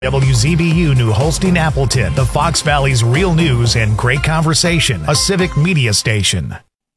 WZBU New Holstein Appleton, the Fox Valley's real news and great conversation, a civic media station.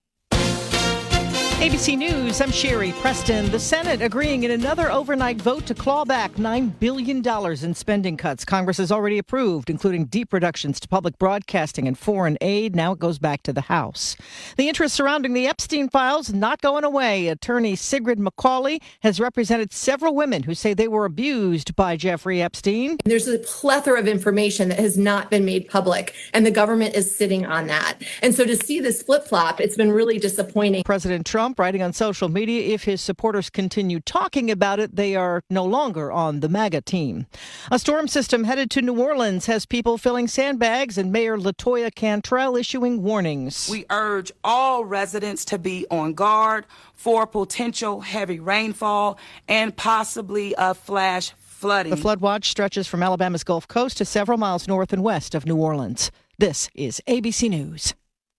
ABC News, I'm Sherry Preston. The Senate agreeing in another overnight vote to claw back $9 billion in spending cuts Congress has already approved, including deep reductions to public broadcasting and foreign aid. Now it goes back to the House. The interest surrounding the Epstein files not going away. Attorney Sigrid McCauley has represented several women who say they were abused by Jeffrey Epstein. There's a plethora of information that has not been made public, and the government is sitting on that. And so to see this flip-flop, it's been really disappointing. President Trump writing on social media, if his supporters continue talking about it, they are no longer on the MAGA team. A storm system headed to New Orleans has people filling sandbags and Mayor LaToya Cantrell issuing warnings. We urge all residents to be on guard for potential heavy rainfall and possibly a flash flooding. The flood watch stretches from Alabama's Gulf Coast to several miles north and west of New Orleans. This is ABC News.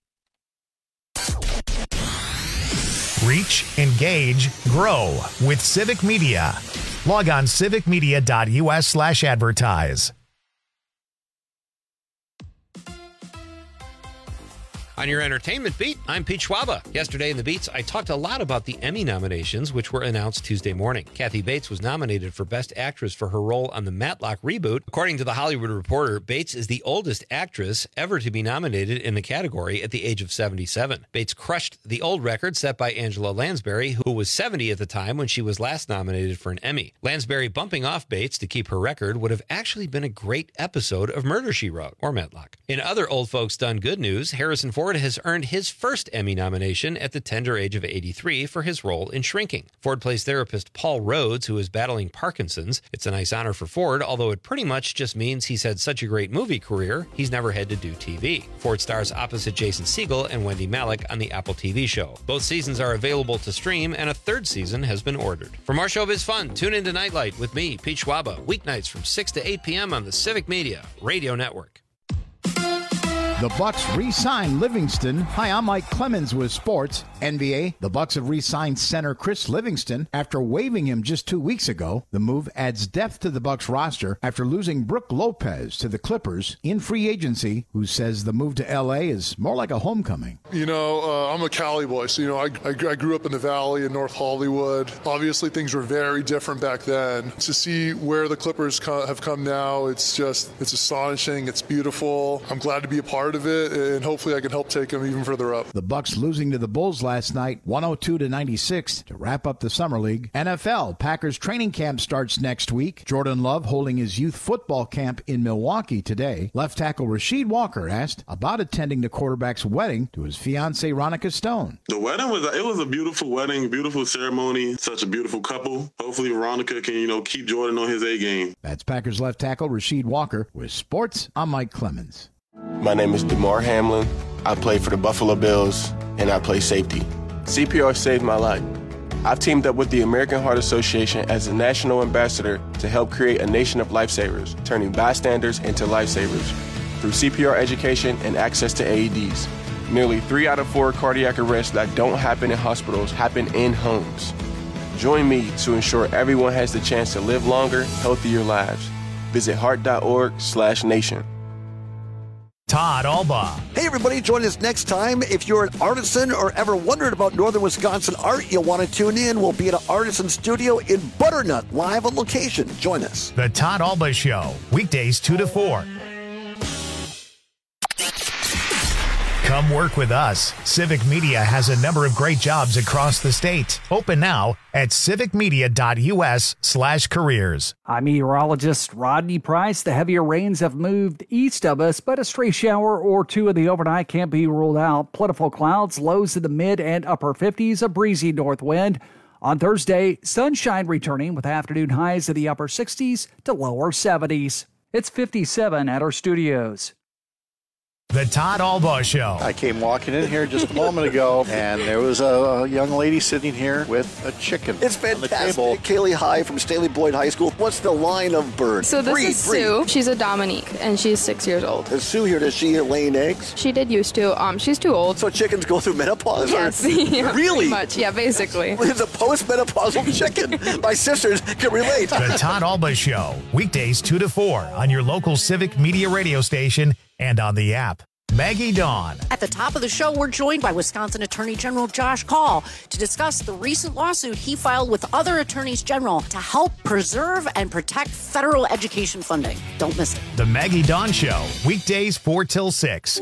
Reach, engage, grow with Civic Media. Log on civicmedia.us/advertise. On your entertainment beat, I'm Pete Schwaba. Yesterday in the Beats, I talked a lot about the Emmy nominations, which were announced Tuesday morning. Kathy Bates was nominated for Best Actress for her role on the Matlock reboot. According to The Hollywood Reporter, Bates is the oldest actress ever to be nominated in the category at the age of 77. Bates crushed the old record set by Angela Lansbury, who was 70 at the time when she was last nominated for an Emmy. Lansbury bumping off Bates to keep her record would have actually been a great episode of Murder, She Wrote, or Matlock. In other old folks done good news, Harrison Ford has earned his first Emmy nomination at the tender age of 83 for his role in Shrinking. Ford plays therapist Paul Rhodes, who is battling Parkinson's. It's a nice honor for Ford, although it pretty much just means he's had such a great movie career, he's never had to do TV. Ford stars opposite Jason Segel and Wendy Malick on the Apple TV show. Both seasons are available to stream, and a third season has been ordered. For more showbiz fun, tune into Nightlight with me, Pete Schwaba, weeknights from 6 to 8 p.m. on the Civic Media Radio Network. The Bucks re-signed Livingston. Hi, I'm Mike Clemens with sports. NBA, the Bucks have re-signed center Chris Livingston after waiving him just 2 weeks ago. The move adds depth to the Bucks roster after losing Brook Lopez to the Clippers in free agency, who says the move to L.A. is more like a homecoming. I'm a Cali boy, so, I grew up in the Valley in North Hollywood. Obviously, things were very different back then. To see where the Clippers have come now, it's astonishing. It's beautiful. I'm glad to be a part of it, and hopefully I can help take them even further up. The Bucks losing to the Bulls last night, 102-96, to wrap up the Summer League. NFL, Packers training camp starts next week. Jordan Love holding his youth football camp in Milwaukee today. Left tackle Rasheed Walker asked about attending the quarterback's wedding to his fiancée Ronica Stone. The wedding was a beautiful wedding, beautiful ceremony, such a beautiful couple. Hopefully Ronica can, keep Jordan on his A game. That's Packers left tackle Rasheed Walker. With sports, I'm Mike Clemens. My name is DeMar Hamlin. I play for the Buffalo Bills, and I play safety. CPR saved my life. I've teamed up with the American Heart Association as a national ambassador to help create a nation of lifesavers, turning bystanders into lifesavers through CPR education and access to AEDs. Nearly 3 out of 4 cardiac arrests that don't happen in hospitals happen in homes. Join me to ensure everyone has the chance to live longer, healthier lives. Visit heart.org/nation. Todd Alba. Hey, everybody, join us next time. If you're an artisan or ever wondered about Northern Wisconsin art, you'll want to tune in. We'll be at an artisan studio in Butternut, live on location. Join us. The Todd Alba Show, weekdays 2 to 4. Come work with us. Civic Media has a number of great jobs across the state. Open now at civicmedia.us/careers. I'm meteorologist Rodney Price. The heavier rains have moved east of us, but a stray shower or two in the overnight can't be ruled out. Plentiful clouds, lows in the mid and upper 50s, a breezy north wind. On Thursday, sunshine returning with afternoon highs in the upper 60s to lower 70s. It's 57 at our studios. The Todd Albaugh Show. I came walking in here just a moment ago, and there was a young lady sitting here with a chicken. It's fantastic. Kaylee High from Staley Boyd High School. What's the line of bird? So this is Sue. She's a Dominique, and she's 6 years old. Is Sue here? Does she laying eggs? She did used to. She's too old. So chickens go through menopause? Yes. Yeah, really? Pretty much. Yeah, basically. It's a postmenopausal chicken. My sisters can relate. The Todd Albaugh Show. Weekdays 2 to 4 on your local Civic Media radio station and on the app. Maggie Dawn. At the top of the show, we're joined by Wisconsin Attorney General Josh Kaul to discuss the recent lawsuit he filed with other attorneys general to help preserve and protect federal education funding. Don't miss it. The Maggie Dawn Show. Weekdays 4 till 6.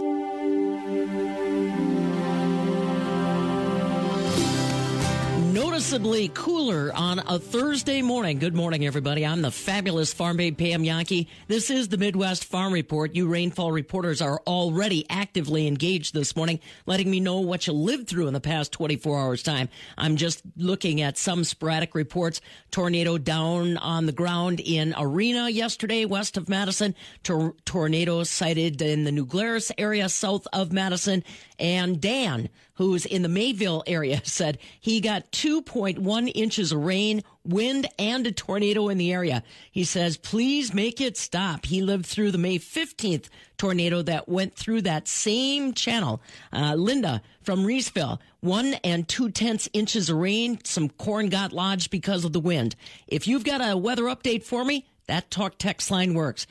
Noticeably cooler on a Thursday morning. Good morning, everybody. I'm the fabulous farm babe Pam Yankee. This is the Midwest Farm Report. You rainfall reporters are already actively engaged this morning, letting me know what you lived through in the past 24 hours time. I'm just looking at some sporadic reports. Tornado down on the ground in Arena yesterday, west of Madison. Tornado sighted in the New Glarus area, south of Madison. And Dan, who's in the Mayville area, said he got 2.1 inches of rain, wind, and a tornado in the area. He says, please make it stop. He lived through the May 15th tornado that went through that same channel. Linda from Reesville, 1 2/10 inches of rain. Some corn got lodged because of the wind. If you've got a weather update for me, that talk text line works.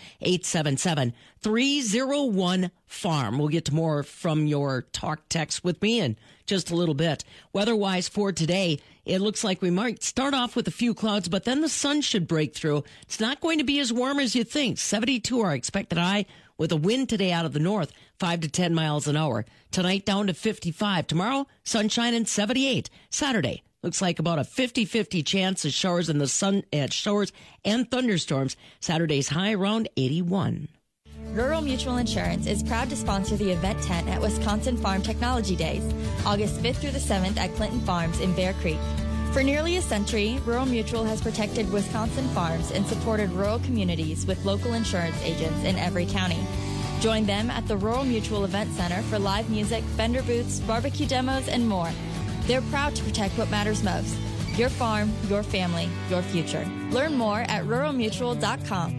877-301-FARM. We'll get to more from your talk text with me in just a little bit. Weather-wise for today, it looks like we might start off with a few clouds, but then the sun should break through. It's not going to be as warm as you think. 72 our expected high with a wind today out of the north, 5 to 10 miles an hour. Tonight down to 55. Tomorrow, sunshine and 78. Saturday, looks like about a 50-50 chance of showers in the sun at showers and thunderstorms. Saturday's high around 81. Rural Mutual Insurance is proud to sponsor the event tent at Wisconsin Farm Technology Days, August 5th through the 7th at Clinton Farms in Bear Creek. For nearly a century, Rural Mutual has protected Wisconsin farms and supported rural communities with local insurance agents in every county. Join them at the Rural Mutual Event Center for live music, vendor booths, barbecue demos, and more. They're proud to protect what matters most: your farm, your family, your future. Learn more at ruralmutual.com.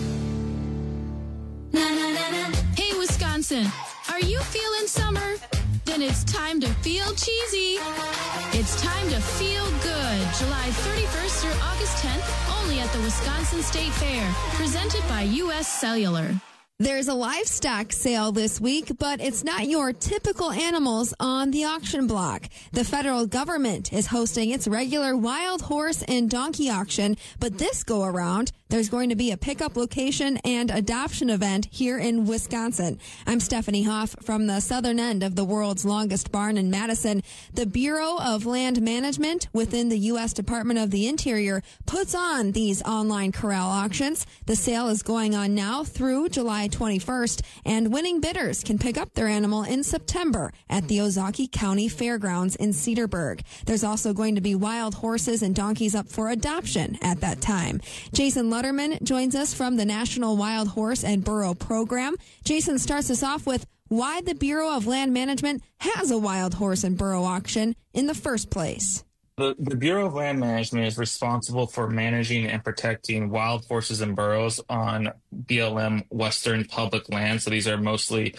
Hey, Wisconsin, are you feeling summer? Then it's time to feel cheesy. It's time to feel good. July 31st through August 10th, only at the Wisconsin State Fair. Presented by U.S. Cellular. There's a livestock sale this week, but it's not your typical animals on the auction block. The federal government is hosting its regular wild horse and donkey auction, but this go around, there's going to be a pickup location and adoption event here in Wisconsin. I'm Stephanie Hoff from the southern end of the world's longest barn in Madison. The Bureau of Land Management within the U.S. Department of the Interior puts on these online corral auctions. The sale is going on now through July 21st, and winning bidders can pick up their animal in September at the Ozaukee County Fairgrounds in Cedarburg. There's also going to be wild horses and donkeys up for adoption at that time. Jason Lutterman joins us from the National Wild Horse and Burro Program. Jason starts us off with why the Bureau of Land Management has a wild horse and burro auction in the first place. The Bureau of Land Management is responsible for managing and protecting wild horses and burros on BLM Western public land. So these are mostly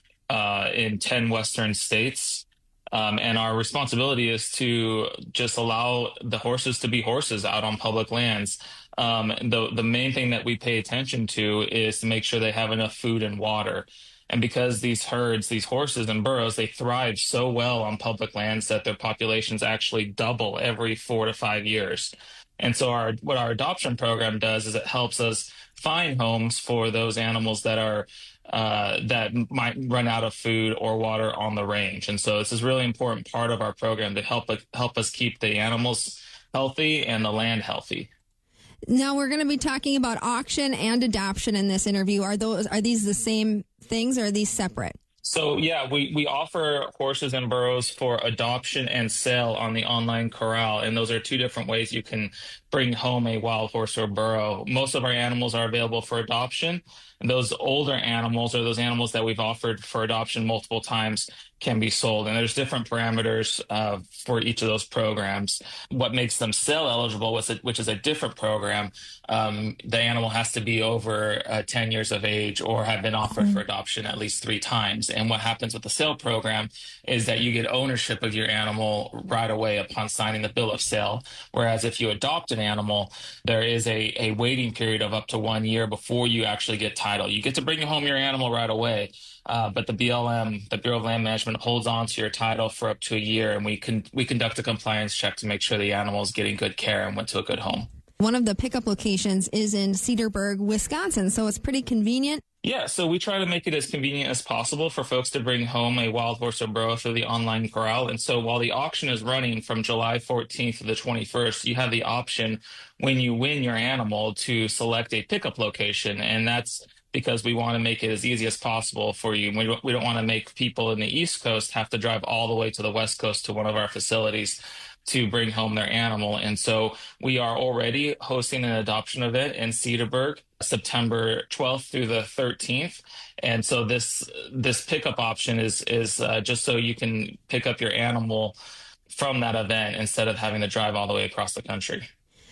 in 10 Western states. And our responsibility is to just allow the horses to be horses out on public lands. The main thing that we pay attention to is to make sure they have enough food and water. And because these herds, these horses and burros, they thrive so well on public lands that their populations actually double every 4 to 5 years. And so what our adoption program does is it helps us find homes for those animals that are that might run out of food or water on the range. And so this is a really important part of our program to help us keep the animals healthy and the land healthy. Now we're going to be talking about auction and adoption in this interview. Are these the same things or are these separate? So, yeah, we offer horses and burros for adoption and sale on the online corral. And those are two different ways you can bring home a wild horse or burro. Most of our animals are available for adoption. And those older animals, or those animals that we've offered for adoption multiple times, can be sold. And there's different parameters for each of those programs. What makes them sale eligible, which is a different program, the animal has to be over 10 years of age or have been offered for adoption at least 3 times. And what happens with the sale program is that you get ownership of your animal right away upon signing the bill of sale. Whereas if you adopt an animal, there is a waiting period of up to 1 year before you actually get title. You get to bring home your animal right away. But the BLM, the Bureau of Land Management, holds on to your title for up to a year, and we conduct a compliance check to make sure the animal is getting good care and went to a good home. One of the pickup locations is in Cedarburg, Wisconsin, so it's pretty convenient. Yeah, so we try to make it as convenient as possible for folks to bring home a wild horse or burro through the online corral. And so while the auction is running from July 14th to the 21st, you have the option when you win your animal to select a pickup location, and that's because we want to make it as easy as possible for you. We don't want to make people in the East Coast have to drive all the way to the West Coast to one of our facilities to bring home their animal. And so we are already hosting an adoption event in Cedarburg, September 12th through the 13th. And so this pickup option is just so you can pick up your animal from that event instead of having to drive all the way across the country.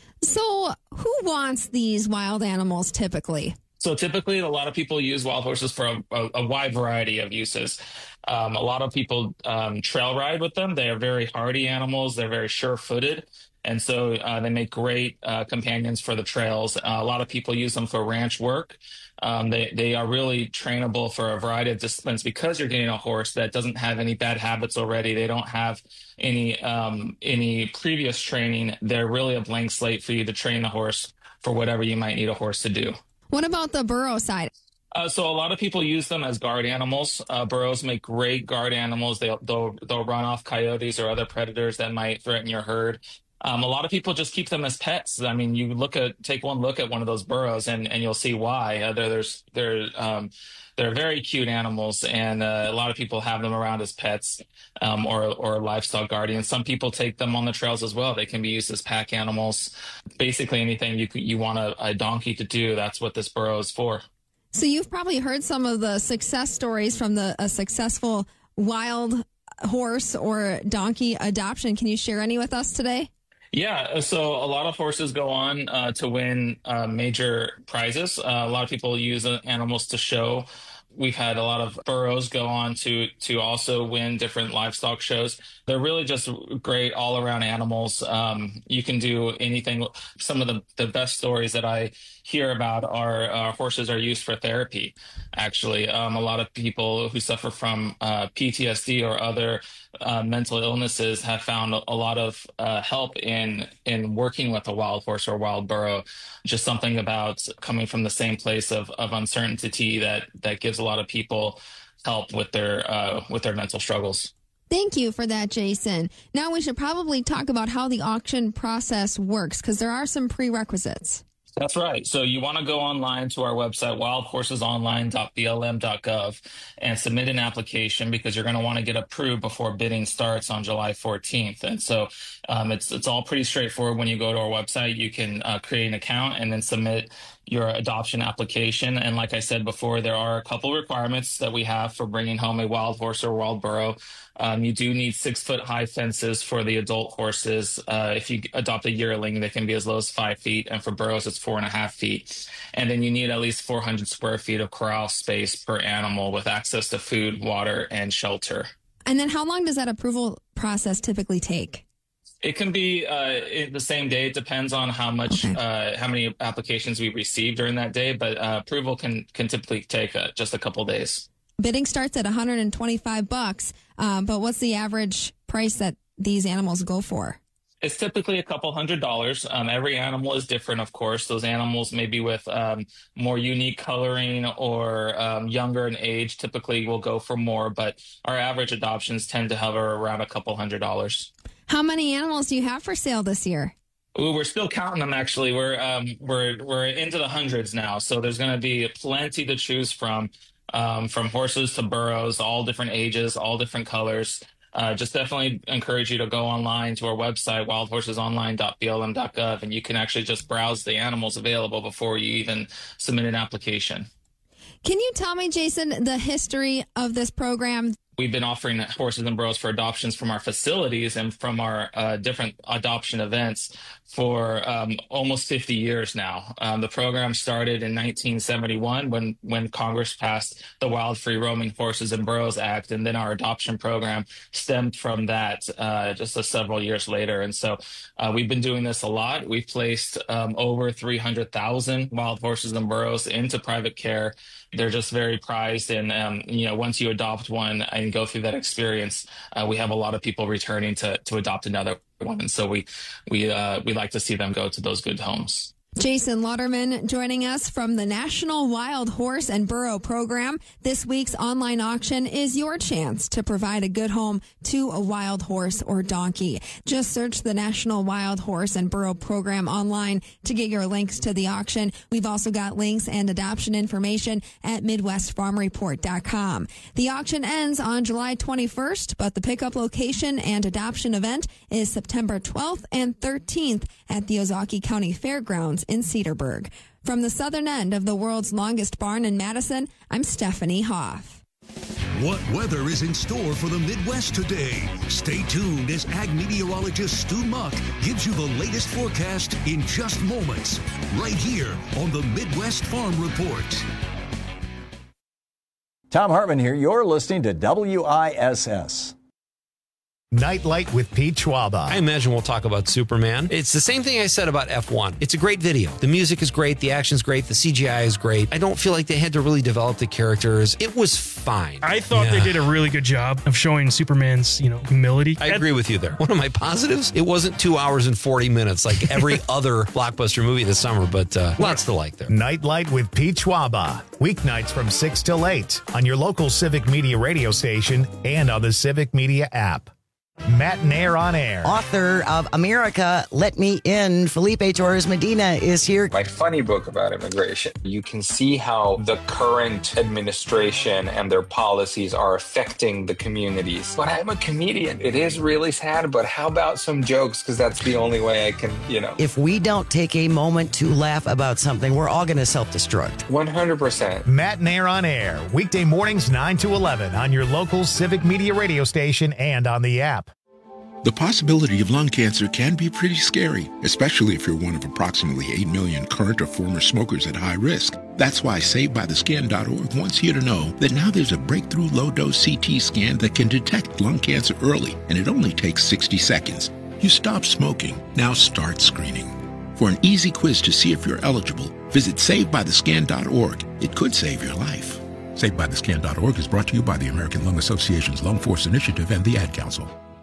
So who wants these wild animals typically? So typically, a lot of people use wild horses for a wide variety of uses. A lot of people trail ride with them. They are very hardy animals. They're very sure-footed. And so they make great companions for the trails. A lot of people use them for ranch work. They are really trainable for a variety of disciplines because you're getting a horse that doesn't have any bad habits already. They don't have any previous training. They're really a blank slate for you to train the horse for whatever you might need a horse to do. What about the burro side? So a lot of people use them as guard animals. Burros make great guard animals. They'll run off coyotes or other predators that might threaten your herd. A lot of people just keep them as pets. I mean, take one look at one of those burros and you'll see why. They're very cute animals, and a lot of people have them around as pets or livestock guardians. Some people take them on the trails as well. They can be used as pack animals. Basically, anything you want a donkey to do, that's what this burro is for. So you've probably heard some of the success stories from a successful wild horse or donkey adoption. Can you share any with us today? Yeah, so a lot of horses go on to win major prizes. A lot of people use animals to show. We've had a lot of burros go on to also win different livestock shows. They're really just great all-around animals. You can do anything. Some of the best stories that I hear about are horses are used for therapy, actually. A lot of people who suffer from PTSD or other mental illnesses have found a lot of help in working with a wild horse or wild burro. Just something about coming from the same place of uncertainty that gives a lot of people help with their mental struggles. Thank you for that, Jason. Now we should probably talk about how the auction process works, because there are some prerequisites. That's right. So you want to go online to our website, wildhorsesonline.blm.gov, and submit an application because you're going to want to get approved before bidding starts on July 14th. And so it's all pretty straightforward. When you go to our website, you can create an account and then submit your adoption application. And like I said before, there are a couple requirements that we have for bringing home a wild horse or wild burro. You do need 6-foot-high fences for the adult horses. If you adopt a yearling, they can be as low as 5 feet. And for burros, it's 4.5 feet. And then you need at least 400 square feet of corral space per animal with access to food, water, and shelter. And then how long does that approval process typically take? It can be the same day. It depends on how many applications we receive during that day, but approval can typically take just a couple days. Bidding starts at $125, but what's the average price that these animals go for? It's typically a couple $100s. Every animal is different, of course. Those animals may be with more unique coloring or younger in age. Typically will go for more, but our average adoptions tend to hover around a couple $100s. How many animals do you have for sale this year? Ooh, we're still counting them, actually. We're into the hundreds now, so there's going to be plenty to choose from. from horses to burros, all different ages, all different colors. Just definitely encourage you to go online to our website, wildhorsesonline.blm.gov, and you can actually just browse the animals available before you even submit an application. Can you tell me, Jason, the history of this program? We've been offering horses and burros for adoptions from our facilities and from our different adoption events for almost 50 years now. The program started in 1971 when Congress passed the Wild Free Roaming Horses and Burros Act, and then our adoption program stemmed from that just several years later. And so we've been doing this a lot. We've placed over 300,000 wild horses and burros into private care. They're just very prized, and once you adopt one and go through that experience, we have a lot of people returning to adopt another one, and so we like to see them go to those good homes. Jason Lauderman joining us from the National Wild Horse and Burro Program. This week's online auction is your chance to provide a good home to a wild horse or donkey. Just search the National Wild Horse and Burro Program online to get your links to the auction. We've also got links and adoption information at MidwestFarmReport.com. The auction ends on July 21st, but the pickup location and adoption event is September 12th and 13th at the Ozaukee County Fairgrounds in Cedarburg. From the southern end of the world's longest barn in Madison, I'm Stephanie Hoff. What weather is in store for the Midwest today? Stay tuned as ag meteorologist Stu Muck gives you the latest forecast in just moments, right here on the Midwest Farm Report. Tom Hartman here. You're listening to WISS. Nightlight with Pete Schwaba. I imagine we'll talk about Superman. It's the same thing I said about F1. It's a great video. The music is great. The action's great. The CGI is great. I don't feel like they had to really develop the characters. It was fine. I thought they did a really good job of showing Superman's, humility. I agree with you there. One of my positives, it wasn't 2 hours and 40 minutes like every other blockbuster movie this summer, but lots to like there. Nightlight with Pete Schwaba. Weeknights from 6 till 8 on your local Civic Media radio station and on the Civic Media app. Matt Nair on air. Author of America, Let Me In, Felipe Torres Medina is here. My funny book about immigration. You can see how the current administration and their policies are affecting the communities. But I'm a comedian. It is really sad, but how about some jokes? Because that's the only way I can, If we don't take a moment to laugh about something, we're all going to self-destruct. 100%. Matt Nair on air. Weekday mornings 9 to 11 on your local Civic Media radio station and on the app. The possibility of lung cancer can be pretty scary, especially if you're one of approximately 8 million current or former smokers at high risk. That's why SaveByTheScan.org wants you to know that now there's a breakthrough low-dose CT scan that can detect lung cancer early, and it only takes 60 seconds. You stop smoking, now start screening. For an easy quiz to see if you're eligible, visit SaveByTheScan.org. It could save your life. SaveByTheScan.org is brought to you by the American Lung Association's Lung Force Initiative and the Ad Council.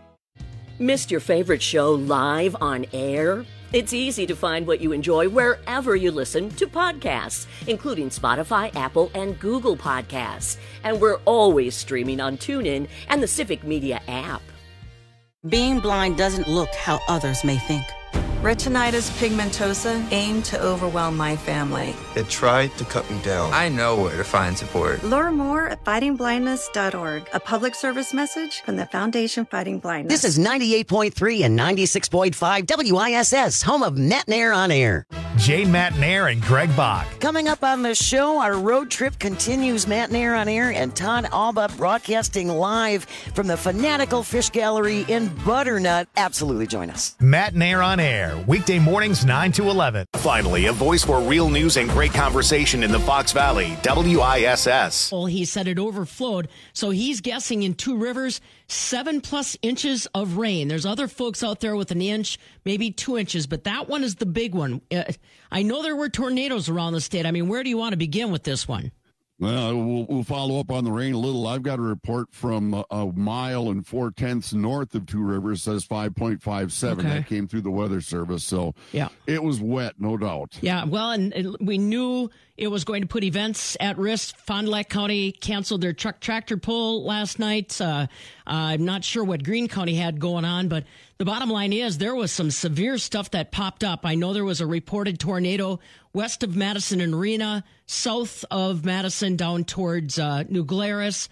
Missed your favorite show live on air? It's easy to find what you enjoy wherever you listen to podcasts, including Spotify, Apple, and Google Podcasts. And we're always streaming on TuneIn and the Civic Media app. Being blind doesn't look how others may think. Retinitis pigmentosa aimed to overwhelm my family. It tried to cut me down. I know where to find support. Learn more at fightingblindness.org. A public service message from the Foundation Fighting Blindness. This is 98.3 and 96.5 WISS, home of Matt Nair on air. Jane Matt Nair and Greg Bach. Coming up on the show, our road trip continues. Matt Nair on air and Todd Alba broadcasting live from the Fanatical Fish Gallery in Butternut. Absolutely join us. Matt Nair on air. Weekday mornings 9 to 11. Finally, a voice for real news and great conversation in the Fox Valley. WISS. Well, he said it overflowed, so he's guessing in Two Rivers 7+ inches of rain. There's other folks out there with 1 inch, maybe 2 inches, but that one is the big one. I know there were tornadoes around the state. I mean, where do you want to begin with this one? Well, we'll follow up on the rain a little. I've got a report from a mile and 4/10 north of Two Rivers, says 5.57. Okay. That came through the Weather Service, so yeah, it was wet, no doubt. Yeah, well, and we knew it was going to put events at risk. Fond du Lac County canceled their truck tractor pull last night. I'm not sure what Greene County had going on, but the bottom line is there was some severe stuff that popped up. I know there was a reported tornado west of Madison and Rena, south of Madison down towards New Glarus.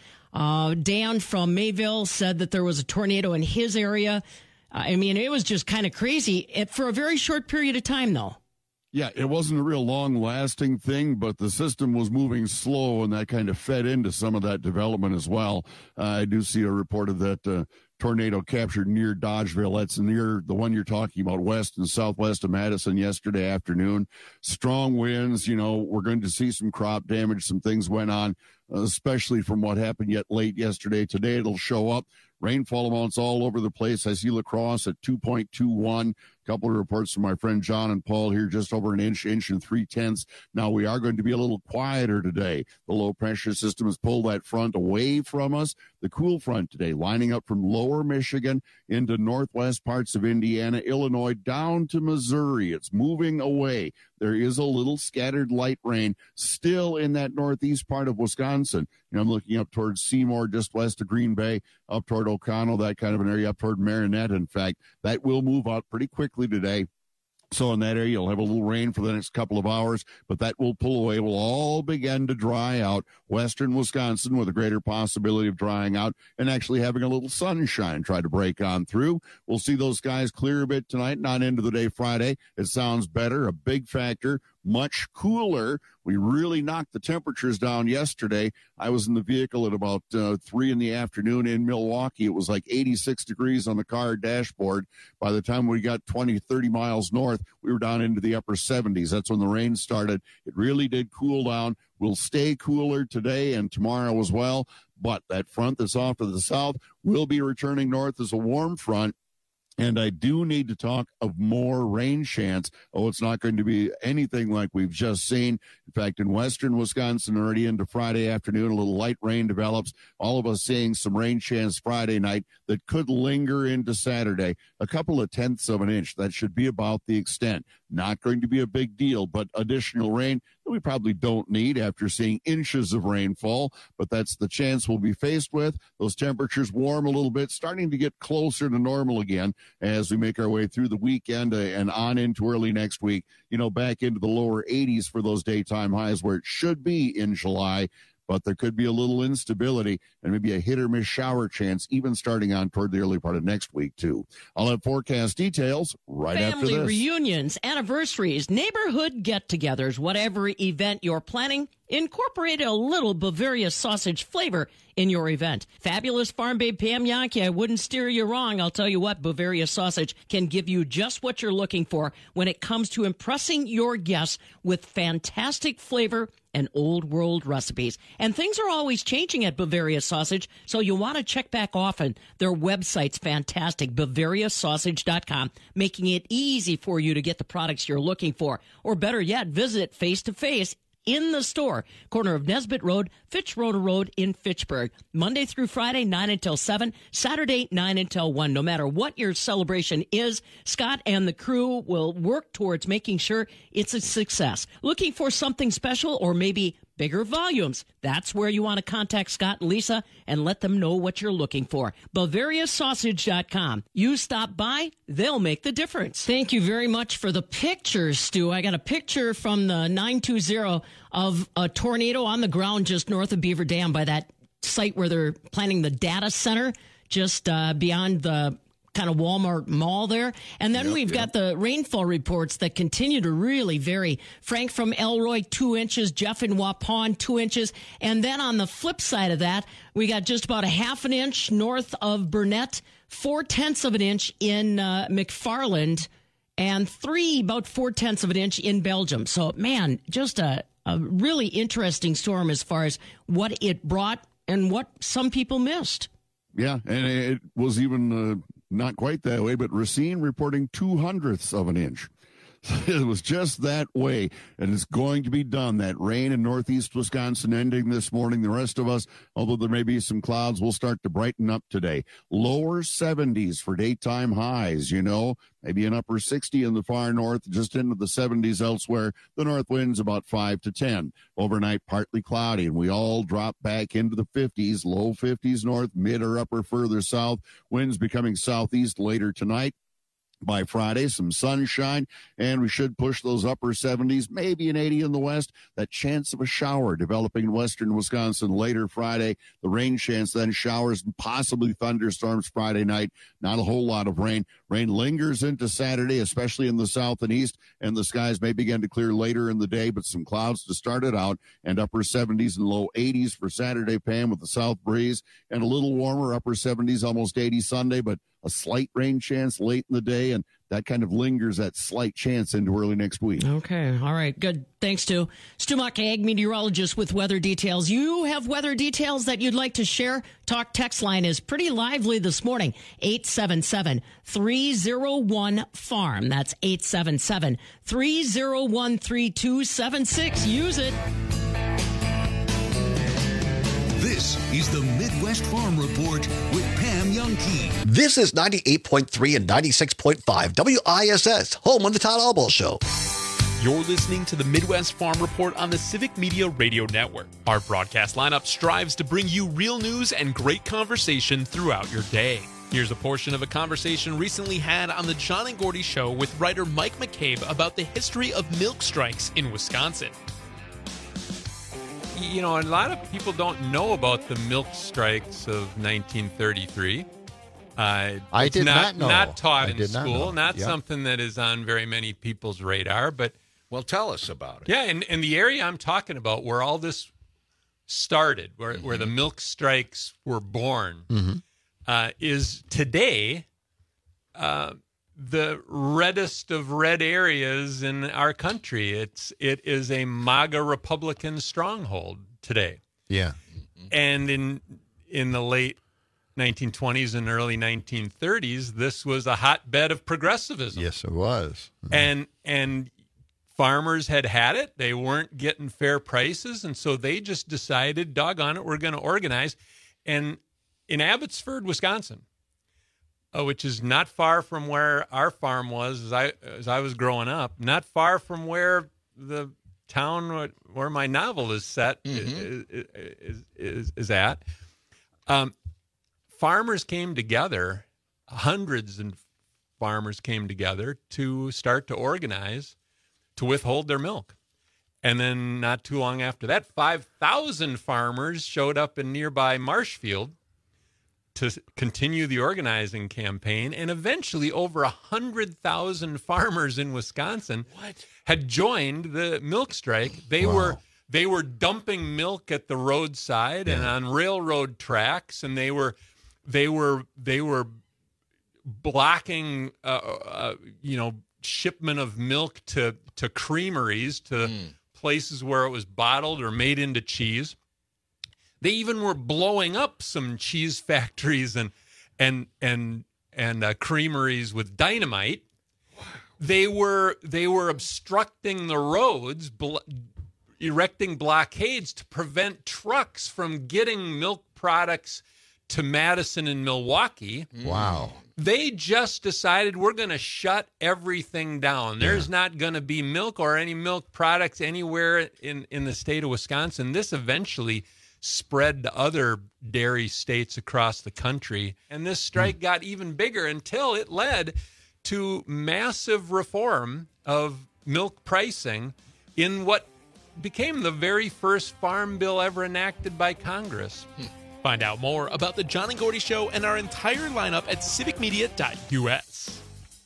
Dan from Mayville said that there was a tornado in his area. I mean, it was just kind of crazy for a very short period of time, though. Yeah, it wasn't a real long-lasting thing, but the system was moving slow, and that kind of fed into some of that development as well. I do see a report of that tornado captured near Dodgeville. That's near the one you're talking about, west and southwest of Madison yesterday afternoon. Strong winds, we're going to see some crop damage. Some things went on, especially from what happened yet late yesterday. Today it'll show up. Rainfall amounts all over the place. I see La Crosse at 2.21. A couple of reports from my friend John and Paul here, just over an inch and 3/10. Now, we are going to be a little quieter today. The low-pressure system has pulled that front away from us. The cool front today lining up from lower Michigan into northwest parts of Indiana, Illinois, down to Missouri. It's moving away. There is a little scattered light rain still in that northeast part of Wisconsin. I'm looking up towards Seymour, just west of Green Bay, up toward O'Connell, that kind of an area, up toward Marinette. In fact, that will move out pretty quickly today. So in that area, you'll have a little rain for the next couple of hours, but that will pull away. Will all begin to dry out. Western Wisconsin with a greater possibility of drying out and actually having a little sunshine try to break on through. We'll see those skies clear a bit tonight, not into the day Friday. It sounds better, a big factor. Much cooler. We really knocked the temperatures down yesterday. I was in the vehicle at about 3 in the afternoon in Milwaukee. It was like 86 degrees on the car dashboard. By the time we got 20, 30 miles north, we were down into the upper 70s. That's when the rain started. It really did cool down. We'll stay cooler today and tomorrow as well. But that front that's off to the south will be returning north as a warm front. And I do need to talk of more rain chance. It's not going to be anything like we've just seen. In fact, in western Wisconsin, already into Friday afternoon, a little light rain develops. All of us seeing some rain chance Friday night that could linger into Saturday. A couple of tenths of an inch. That should be about the extent. Not going to be a big deal, but additional rain that we probably don't need after seeing inches of rainfall. But that's the chance we'll be faced with. Those temperatures warm a little bit, starting to get closer to normal again as we make our way through the weekend and on into early next week, back into the lower 80s for those daytime highs where it should be in July. But there could be a little instability and maybe a hit or miss shower chance, even starting on toward the early part of next week, too. I'll have forecast details right after this. Family reunions, anniversaries, neighborhood get-togethers, whatever event you're planning, incorporate a little Bavaria sausage flavor in your event. Fabulous Farm Babe Pam Yankee, I wouldn't steer you wrong. I'll tell you what, Bavaria sausage can give you just what you're looking for when it comes to impressing your guests with fantastic flavor and old world recipes. And things are always changing at Bavaria Sausage, so you want to check back often. Their website's fantastic, BavariaSausage.com, making it easy for you to get the products you're looking for. Or better yet, visit face-to-face in the store, corner of Nesbitt Road, Fitzroy Road in Fitchburg. Monday through Friday, 9 until 7, Saturday, 9 until 1. No matter what your celebration is, Scott and the crew will work towards making sure it's a success. Looking for something special or maybe bigger volumes? That's where you want to contact Scott and Lisa and let them know what you're looking for. BavariaSausage.com. You stop by, they'll make the difference. Thank you very much for the pictures, Stu. I got a picture from the 920 of a tornado on the ground just north of Beaver Dam by that site where they're planning the data center, just beyond the kind of Walmart mall there. And then we've got the rainfall reports that continue to really vary. Frank from Elroy, 2 inches. Jeff in Waupun, 2 inches. And then on the flip side of that, we got just about a half an inch north of Burnett, 4/10 of an inch in McFarland, and about 4/10 of an inch in Belgium. So, man, just a really interesting storm as far as what it brought and what some people missed. Yeah, and it was even not quite that way, but Racine reporting 0.02 of an inch. It was just that way, and it's going to be done. That rain in northeast Wisconsin ending this morning. The rest of us, although there may be some clouds, will start to brighten up today. Lower 70s for daytime highs, maybe an upper 60 in the far north, just into the 70s elsewhere. The north wind's about 5 to 10. Overnight, partly cloudy, and we all drop back into the 50s, low 50s north, mid or upper further south. Winds becoming southeast later tonight. By Friday, some sunshine, and we should push those upper 70s, maybe an 80 in the west. That chance of a shower developing in western Wisconsin later Friday. The rain chance, then showers and possibly thunderstorms Friday night. Not a whole lot of rain. Rain lingers into Saturday, especially in the south and east, and the skies may begin to clear later in the day, but some clouds to start it out, and upper 70s and low 80s for Saturday, Pam, with the south breeze, and a little warmer, upper 70s, almost 80 Sunday, but a slight rain chance late in the day, and that kind of lingers, that slight chance, into early next week. Okay. All right. Good. Thanks to Stu Muck, ag meteorologist with weather details. You have weather details that you'd like to share? Talk text line is pretty lively this morning. 877-301-FARM. That's 877-301-3276. Use it. This is the Midwest Farm Report with Pam Youngkey. This is 98.3 and 96.5 WISS, home of the Todd Albaugh Show. You're listening to the Midwest Farm Report on the Civic Media Radio Network. Our broadcast lineup strives to bring you real news and great conversation throughout your day. Here's a portion of a conversation recently had on the John and Gordy Show with writer Mike McCabe about the history of milk strikes in Wisconsin. You know, a lot of people don't know about the milk strikes of 1933. I did not know. Not taught in school, not something that is on very many people's radar. But well, tell us about it. Yeah, and the area I'm talking about where all this started, where the milk strikes were born, is today the reddest of red areas in our country. It is a MAGA Republican stronghold today. Yeah. And in the late 1920s and early 1930s, this was a hotbed of progressivism. Yes, it was. And farmers had it. They weren't getting fair prices, and so they just decided, doggone it, we're going to organize. And in Abbotsford, Wisconsin, which is not far from where our farm was as I was growing up, not far from where the town where my novel is set is at. Farmers came together, hundreds of farmers came together to start to organize to withhold their milk. And then not too long after that, 5,000 farmers showed up in nearby Marshfield to continue the organizing campaign, and eventually over 100,000 farmers in Wisconsin had joined the milk strike. They were dumping milk at the roadside and on railroad tracks, and they were blocking shipment of milk to creameries, to places where it was bottled or made into cheese. They even were blowing up some cheese factories and creameries with dynamite. Wow. They were obstructing the roads, erecting blockades to prevent trucks from getting milk products to Madison and Milwaukee. Wow. They just decided we're going to shut everything down. There's not going to be milk or any milk products anywhere in the state of Wisconsin. This eventually spread to other dairy states across the country. And this strike got even bigger until it led to massive reform of milk pricing in what became the very first farm bill ever enacted by Congress. Find out more about the John and Gordy Show and our entire lineup at civicmedia.us.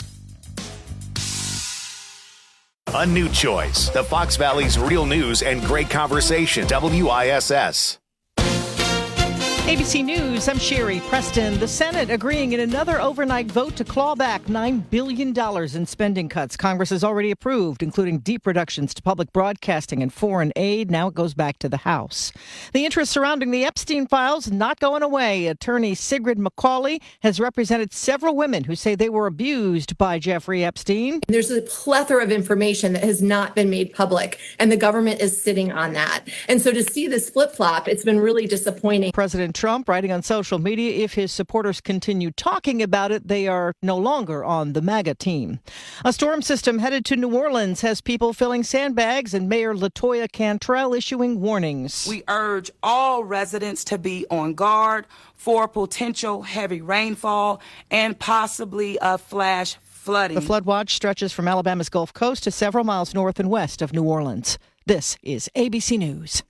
A new choice. The Fox Valley's real news and great conversation. WISS. ABC News, I'm Sherry Preston. The Senate agreeing in another overnight vote to claw back $9 billion in spending cuts Congress has already approved, including deep reductions to public broadcasting and foreign aid. Now it goes back to the House. The interest surrounding the Epstein files not going away. Attorney Sigrid McCauley has represented several women who say they were abused by Jeffrey Epstein. There's a plethora of information that has not been made public, and the government is sitting on that. And so to see this flip-flop, it's been really disappointing. President Trump writing on social media, if his supporters continue talking about it, they are no longer on the MAGA team. A storm system headed to New Orleans has people filling sandbags, and Mayor LaToya Cantrell issuing warnings. We urge all residents to be on guard for potential heavy rainfall and possibly a flash flooding. The flood watch stretches from Alabama's Gulf Coast to several miles north and west of New Orleans. This is ABC News.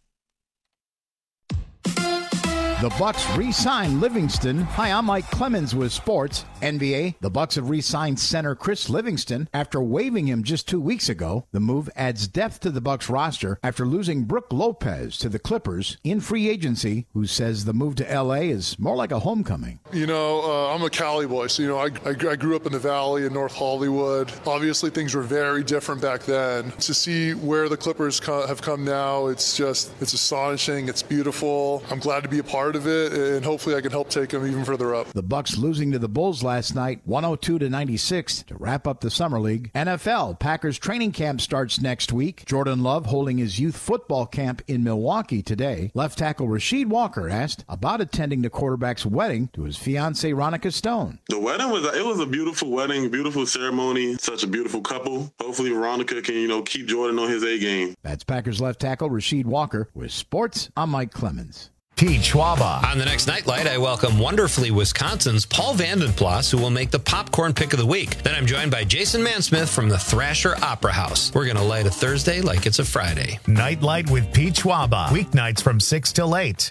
The Bucks re-signed Livingston. Hi, I'm Mike Clemens with sports. NBA, the Bucks have re-signed center Chris Livingston after waiving him just 2 weeks ago. The move adds depth to the Bucks roster after losing Brook Lopez to the Clippers in free agency, who says the move to L.A. is more like a homecoming. I'm a Cali boy, so, I grew up in the Valley in North Hollywood. Obviously, things were very different back then. To see where the Clippers have come now, it's astonishing. It's beautiful. I'm glad to be a part of it, and hopefully I can help take them even further up. The Bucks losing to the Bulls last night, 102-96, to wrap up the Summer League. NFL, Packers training camp starts next week. Jordan Love holding his youth football camp in Milwaukee today. Left tackle Rasheed Walker asked about attending the quarterback's wedding to his fiancée Ronica Stone. The wedding was a beautiful wedding, beautiful ceremony, such a beautiful couple. Hopefully Ronica can, keep Jordan on his A game. That's Packers left tackle Rasheed Walker. With sports, I'm Mike Clemens. Pete Schwaba. On the next Nightlight, I welcome Wonderfully Wisconsin's Paul Vandenplas, who will make the popcorn pick of the week. Then I'm joined by Jason Mansmith from the Thrasher Opera House. We're going to light a Thursday like it's a Friday. Nightlight with Pete Schwaba. Weeknights from 6 till 8.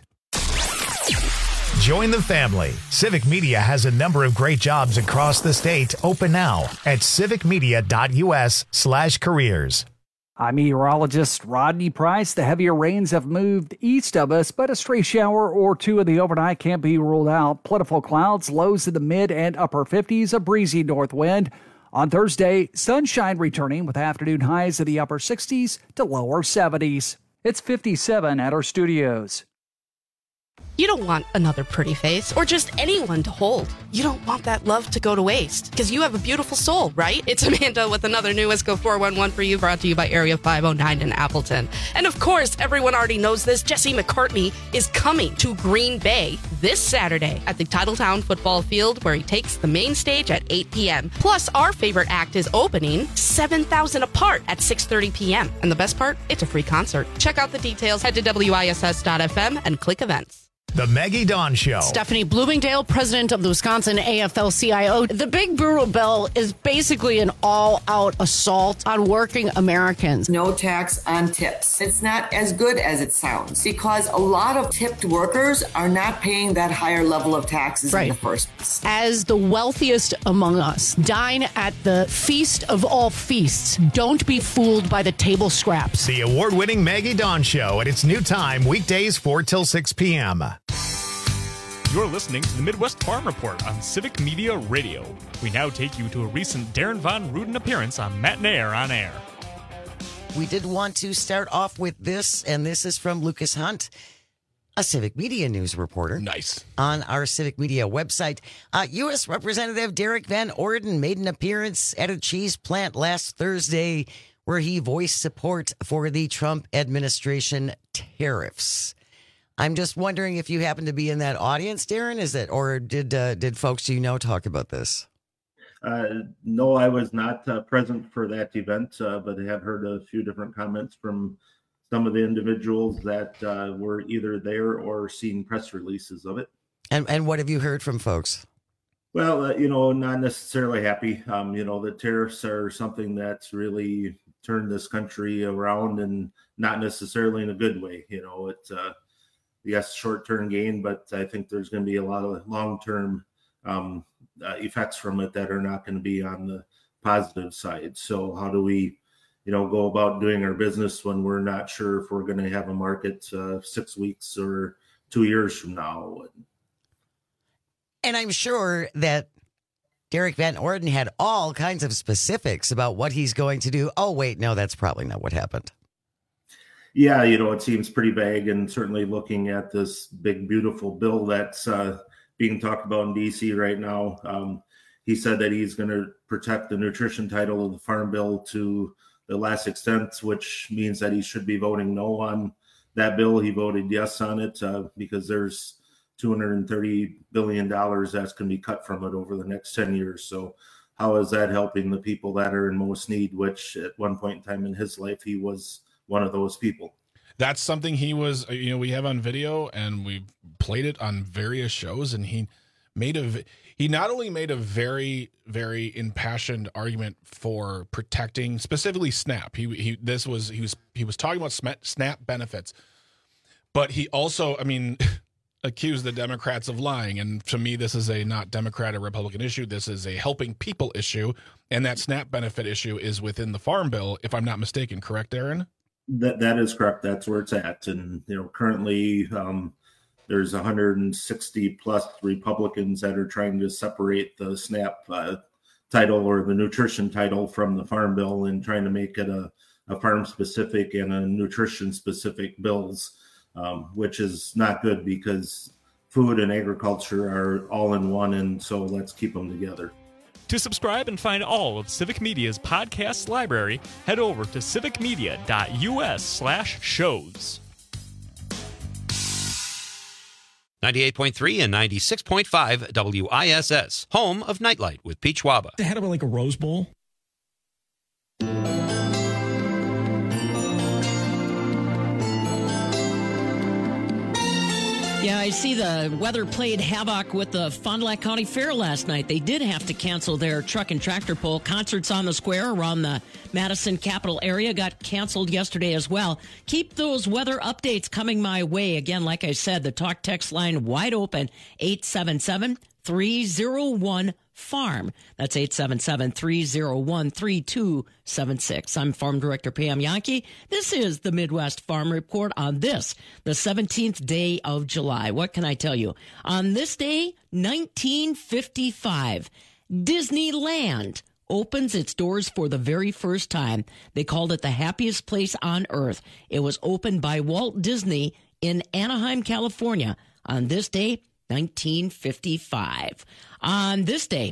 Join the family. Civic Media has a number of great jobs across the state open now at civicmedia.us/careers. I'm meteorologist Rodney Price. The heavier rains have moved east of us, but a stray shower or two in the overnight can't be ruled out. Plentiful clouds, lows in the mid and upper 50s, a breezy north wind. On Thursday, sunshine returning with afternoon highs in the upper 60s to lower 70s. It's 57 at our studios. You don't want another pretty face or just anyone to hold. You don't want that love to go to waste because you have a beautiful soul, right? It's Amanda with another new Wisco 411 for you, brought to you by Area 509 in Appleton. And of course, everyone already knows this. Jesse McCartney is coming to Green Bay this Saturday at the Titletown football field, where he takes the main stage at 8 p.m. Plus, our favorite act is opening 7,000 apart at 6:30 p.m. And the best part, it's a free concert. Check out the details. Head to WISS.FM and click events. The Maggie Dawn Show. Stephanie Bloomingdale, president of the Wisconsin AFL-CIO. The Big Brutal Bill is basically an all-out assault on working Americans. No tax on tips. It's not as good as it sounds because a lot of tipped workers are not paying that higher level of taxes in the first place. As the wealthiest among us, dine at the feast of all feasts. Don't be fooled by the table scraps. The award-winning Maggie Dawn Show at its new time, weekdays 4 till 6 p.m. You're listening to the Midwest Farm Report on Civic Media Radio. We now take you to a recent Darren Von Ruden appearance on Matt Nair on Air. We did want to start off with this, and this is from Lucas Hunt, a Civic Media News reporter. Nice. On our Civic Media website. U.S. Representative Derek Van Orden made an appearance at a cheese plant last Thursday where he voiced support for the Trump administration tariffs. I'm just wondering if you happen to be in that audience, Darren. Is it, or did folks talk about this? No, I was not present for that event, but I have heard a few different comments from some of the individuals that were either there or seen press releases of it. And what have you heard from folks? Well, not necessarily happy. The tariffs are something that's really turned this country around, and not necessarily in a good way. It's yes, short-term gain, but I think there's going to be a lot of long-term effects from it that are not going to be on the positive side. So how do we, go about doing our business when we're not sure if we're going to have a market 6 weeks or 2 years from now? And I'm sure that Derek Van Orden had all kinds of specifics about what he's going to do. Oh, wait, no, that's probably not what happened. Yeah, it seems pretty vague, and certainly looking at this big, beautiful bill that's being talked about in D.C. right now, he said that he's going to protect the nutrition title of the Farm Bill to the last extent, which means that he should be voting no on that bill. He voted yes on it because there's $230 billion that's going to be cut from it over the next 10 years. So how is that helping the people that are in most need, which at one point in time in his life, he was one of those people. That's something he was, we have on video, and we played it on various shows, and he he not only made a very, very impassioned argument for protecting specifically SNAP. He was talking about SNAP benefits, but he also, accused the Democrats of lying. And to me, this is a not Democrat or Republican issue. This is a helping people issue. And that SNAP benefit issue is within the Farm Bill, if I'm not mistaken. Correct, Aaron? That is correct. That's where it's at. And, currently there's 160 plus Republicans that are trying to separate the SNAP title or the nutrition title from the Farm Bill and trying to make it a farm specific and a nutrition specific bills. Which is not good because food and agriculture are all in one, and so let's keep them together. To subscribe and find all of Civic Media's podcast library, head over to civicmedia.us/shows. 98.3 and 96.5 WISS, home of Nightlight with Pete Schwaba. They had like a Rose Bowl. Yeah, I see the weather played havoc with the Fond du Lac County Fair last night. They did have to cancel their truck and tractor pull. Concerts on the square around the Madison capital area got canceled yesterday as well. Keep those weather updates coming my way. Again, like I said, the talk text line wide open, 877-301-FARM. That's 877-301-3276. I'm Farm Director Pam Yankee. This is the Midwest Farm Report on this, the 17th day of July. What can I tell you? On this day, 1955, Disneyland opens its doors for the very first time. They called it the happiest place on earth. It was opened by Walt Disney in Anaheim, California on this day, 1955. On this day,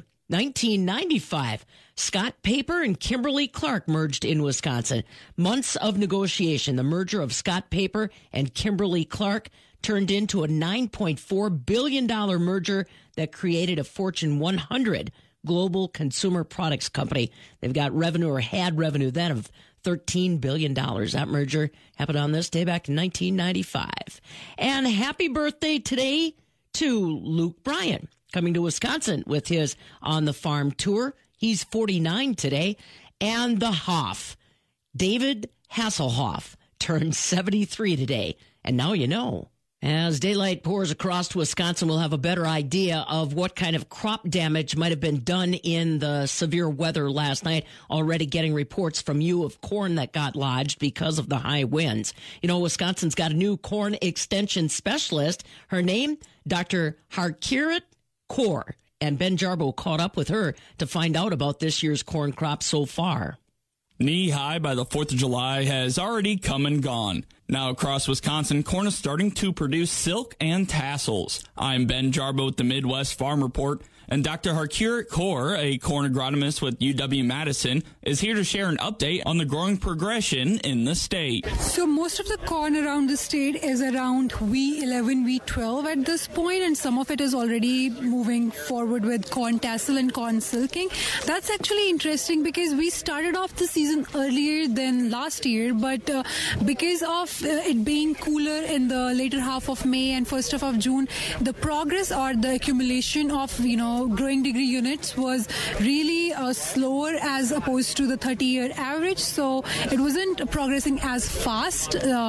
1995, Scott Paper and Kimberly Clark merged in Wisconsin. Months of negotiation. The merger of Scott Paper and Kimberly Clark turned into a $9.4 billion merger that created a Fortune 100 global consumer products company. They've got revenue, or had revenue then, of $13 billion. That merger happened on this day back in 1995. And happy birthday today to Luke Bryan, coming to Wisconsin with his On the Farm tour. He's 49 today. And the Hoff, David Hasselhoff, turned 73 today. And now you know. As daylight pours across Wisconsin, we'll have a better idea of what kind of crop damage might have been done in the severe weather last night. Already getting reports from you of corn that got lodged because of the high winds. You know, Wisconsin's got a new corn extension specialist. Her name, Dr. Harkirat Kaur. And Ben Jarbo caught up with her to find out about this year's corn crop so far. Knee high by the 4th of July has already come and gone. Now across Wisconsin, corn is starting to produce silk and tassels. I'm Ben Jarbo with the Midwest Farm Report, and Dr. Harkirat Kaur, a corn agronomist with UW-Madison, is here to share an update on the growing progression in the state. So most of the corn around the state is around V11, V12 at this point, and some of it is already moving forward with corn tassel and corn silking. That's actually interesting because we started off the season earlier than last year, but because of it being cooler in the later half of May and first half of June, the progress or the accumulation of, growing degree units was really slower as opposed to the 30-year average. So it wasn't progressing as fast.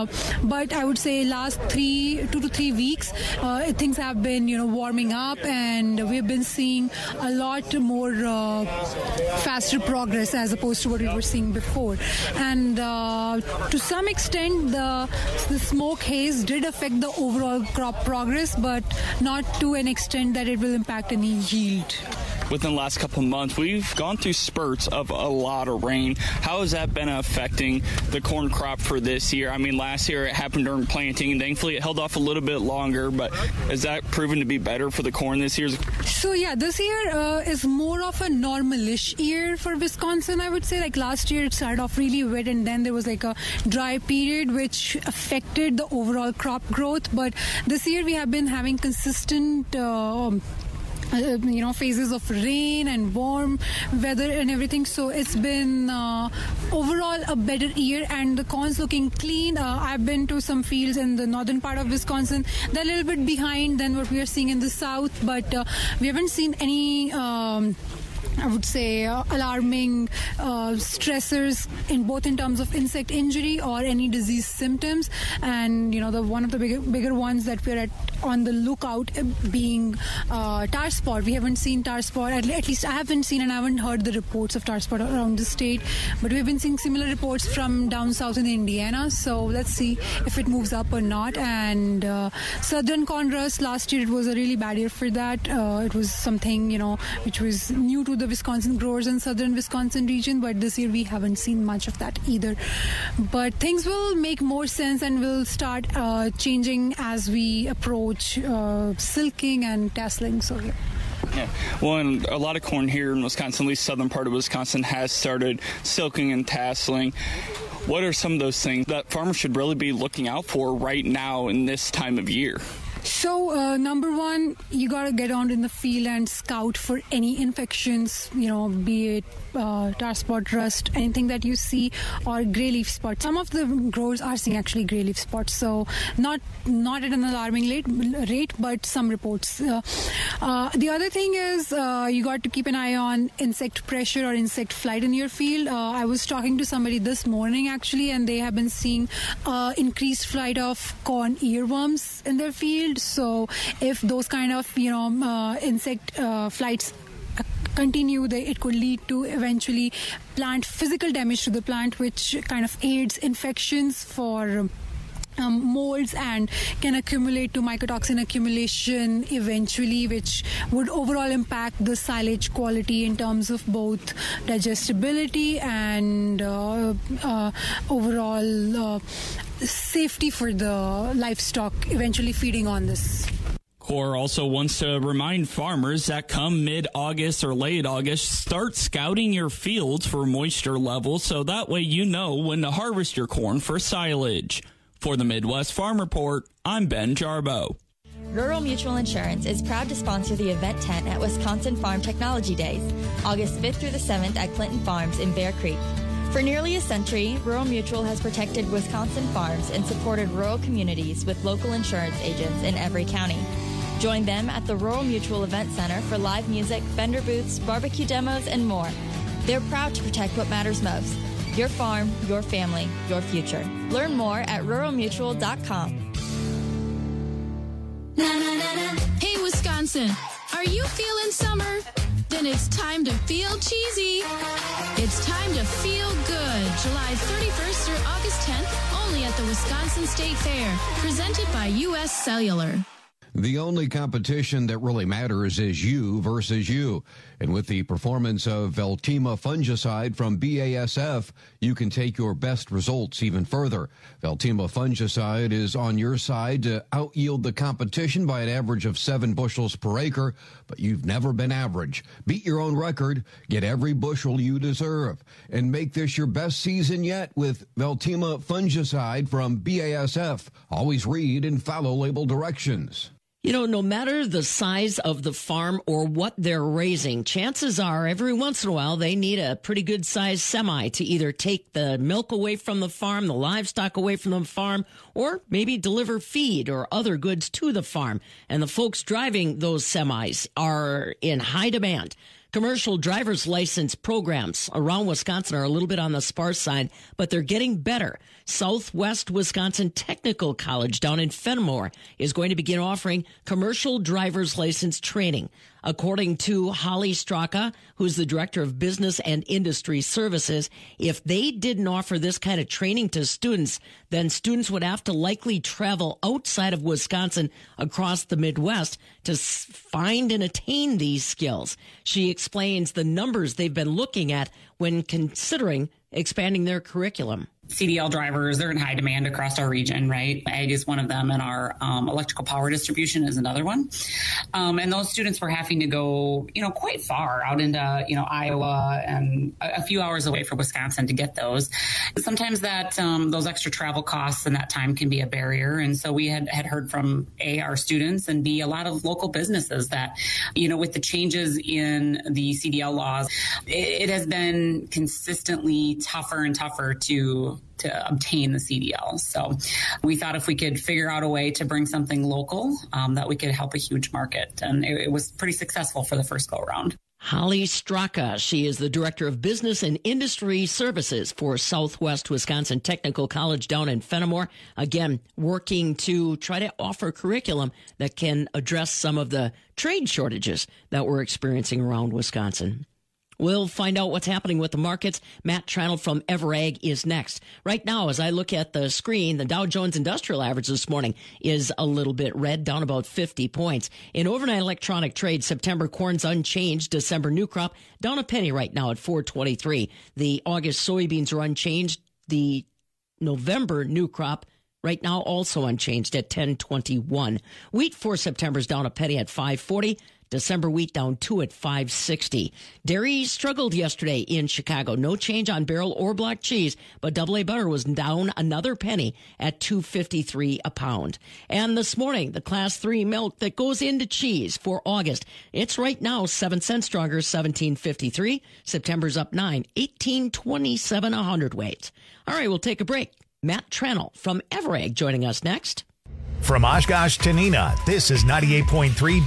But I would say last 2 to 3 weeks, things have been, warming up, and we've been seeing a lot more faster progress as opposed to what we were seeing before. And to some extent, the smoke haze did affect the overall crop progress, but not to an extent that it will impact any yield. Within the last couple of months, we've gone through spurts of a lot of rain. How has that been affecting the corn crop for this year? I mean, last year it happened during planting, and thankfully it held off a little bit longer, but has that proven to be better for the corn this year? So, yeah, this year is more of a normal-ish year for Wisconsin, I would say. Like last year, it started off really wet, and then there was like a dry period, which affected the overall crop growth. But this year, we have been having consistent phases of rain and warm weather and everything. So it's been overall a better year, and the corn's looking clean. I've been to some fields in the northern part of Wisconsin. They're a little bit behind than what we are seeing in the south, but we haven't seen any I would say alarming stressors in terms of insect injury or any disease symptoms. And one of the bigger ones that we're on the lookout being tar spot. We haven't seen tar spot, at least I haven't seen, and I haven't heard the reports of tar spot around the state, but we've been seeing similar reports from down south in Indiana. So let's see if it moves up or not. And southern corn rust, last year it was a really bad year for that. It was something which was new to the Wisconsin growers in southern Wisconsin region, but this year we haven't seen much of that either. But things will make more sense and will start changing as we approach silking and tasseling. So yeah. Yeah, well, and a lot of corn here in Wisconsin, at least southern part of Wisconsin, has started silking and tasseling. What are some of those things that farmers should really be looking out for right now in this time of year? So, number one, you got to get on in the field and scout for any infections, be it tar spot rust, anything that you see, or gray leaf spot. Some of the growers are seeing actually gray leaf spots, so not at an alarming rate, but some reports. The other thing is you got to keep an eye on insect pressure or insect flight in your field. I was talking to somebody this morning actually, and they have been seeing increased flight of corn earworms in their field. So if those kind of insect flights continue, it could lead to eventually physical damage to the plant, which kind of aids infections for molds and can accumulate to mycotoxin accumulation eventually, which would overall impact the silage quality in terms of both digestibility and overall safety for the livestock eventually feeding on this. Corps also wants to remind farmers that come mid-August or late August, start scouting your fields for moisture levels so that way you know when to harvest your corn for silage. For the Midwest Farm Report, I'm Ben Jarbo. Rural Mutual Insurance is proud to sponsor the event tent at Wisconsin Farm Technology Days, August 5th through the 7th at Clinton Farms in Bear Creek. For nearly a century, Rural Mutual has protected Wisconsin farms and supported rural communities with local insurance agents in every county. Join them at the Rural Mutual Event Center for live music, vendor booths, barbecue demos, and more. They're proud to protect what matters most: your farm, your family, your future. Learn more at ruralmutual.com. Hey, Wisconsin, are you feeling summer? Then it's time to feel cheesy. It's time to feel good. July 31st through August 10th, only at the Wisconsin State Fair. Presented by U.S. Cellular. The only competition that really matters is you versus you. And with the performance of Veltima fungicide from BASF, you can take your best results even further. Veltima fungicide is on your side to out-yield the competition by an average of 7 bushels per acre, but you've never been average. Beat your own record, get every bushel you deserve, and make this your best season yet with Veltima fungicide from BASF. Always read and follow label directions. No matter the size of the farm or what they're raising, chances are every once in a while they need a pretty good sized semi to either take the milk away from the farm, the livestock away from the farm, or maybe deliver feed or other goods to the farm. And the folks driving those semis are in high demand. Commercial driver's license programs around Wisconsin are a little bit on the sparse side, but they're getting better. Southwest Wisconsin Technical College down in Fenimore is going to begin offering commercial driver's license training. According to Holly Straka, who's the director of business and industry services, if they didn't offer this kind of training to students, then students would have to likely travel outside of Wisconsin across the Midwest to find and attain these skills. She explains the numbers they've been looking at when considering expanding their curriculum. CDL drivers, they're in high demand across our region, right? Ag is one of them, and our electrical power distribution is another one. And those students were having to go, quite far out into, Iowa and a few hours away from Wisconsin to get those. Sometimes that those extra travel costs and that time can be a barrier. And so we had heard from our students, and B, a lot of local businesses that, with the changes in the CDL laws, it has been consistently tougher and tougher to obtain the CDL. So we thought if we could figure out a way to bring something local, that we could help a huge market. And it was pretty successful for the first go around. Holly Straka, she is the Director of Business and Industry Services for Southwest Wisconsin Technical College down in Fenimore. Again, working to try to offer curriculum that can address some of the trade shortages that we're experiencing around Wisconsin. We'll find out what's happening with the markets. Matt Tranel from Everag is next. Right now, as I look at the screen, the Dow Jones Industrial Average this morning is a little bit red, down about 50 points. In overnight electronic trade, September corn's unchanged. December new crop down a penny right now at 4.23. The August soybeans are unchanged. The November new crop right now also unchanged at 10.21. Wheat for September's down a penny at 5.40. December wheat down 2 at 5.60. Dairy struggled yesterday in Chicago. No change on barrel or block cheese, but AA butter was down another penny at $2.53 a pound. And this morning, the Class 3 milk that goes into cheese for August, it's right now 7 cents stronger, $17.53. September's up 9, $18.27 a hundredweight. All right, we'll take a break. Matt Tranel from Everag joining us next. From Oshkosh to Neenah, this is 98.3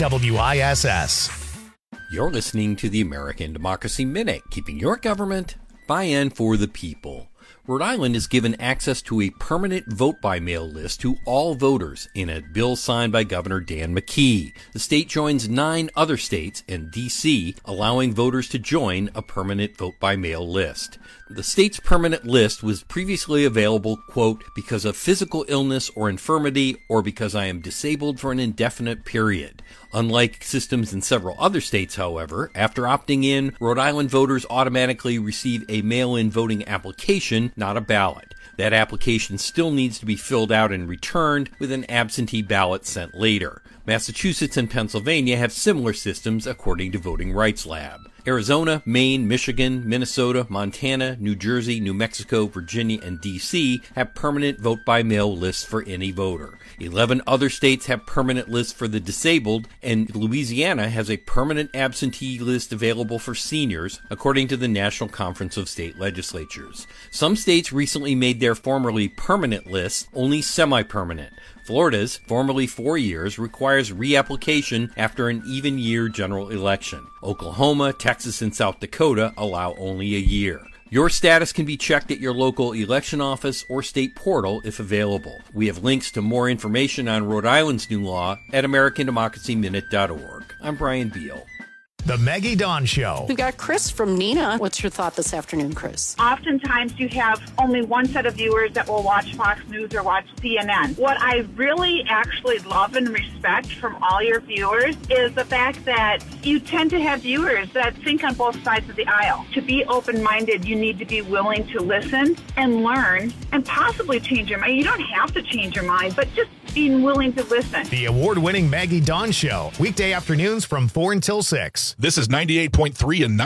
WISS. You're listening to the American Democracy Minute, keeping your government by and for the people. Rhode Island is given access to a permanent vote-by-mail list to all voters in a bill signed by Governor Dan McKee. The state joins 9 other states and D.C., allowing voters to join a permanent vote-by-mail list. The state's permanent list was previously available, quote, because of physical illness or infirmity or because I am disabled for an indefinite period. Unlike systems in several other states, however, after opting in, Rhode Island voters automatically receive a mail-in voting application, not a ballot. That application still needs to be filled out and returned with an absentee ballot sent later. Massachusetts and Pennsylvania have similar systems according to Voting Rights Lab. Arizona, Maine, Michigan, Minnesota, Montana, New Jersey, New Mexico, Virginia, and D.C. have permanent vote-by-mail lists for any voter. 11 other states have permanent lists for the disabled, and Louisiana has a permanent absentee list available for seniors, according to the National Conference of State Legislatures. Some states recently made their formerly permanent lists only semi-permanent. Florida's, formerly 4 years, requires reapplication after an even-year general election. Oklahoma, Texas, and South Dakota allow only a year. Your status can be checked at your local election office or state portal if available. We have links to more information on Rhode Island's new law at AmericanDemocracyMinute.org. I'm Brian Beal. The Maggie Dawn Show. We've got Chris from Neenah. What's your thought this afternoon, Chris? Oftentimes you have only one set of viewers that will watch Fox News or watch CNN. What I really actually love and respect from all your viewers is the fact that you tend to have viewers that think on both sides of the aisle. To be open-minded, you need to be willing to listen and learn and possibly change your mind. You don't have to change your mind, but just being willing to listen. The award-winning Maggie Dawn Show, weekday afternoons from 4 until 6. This is 98.3 and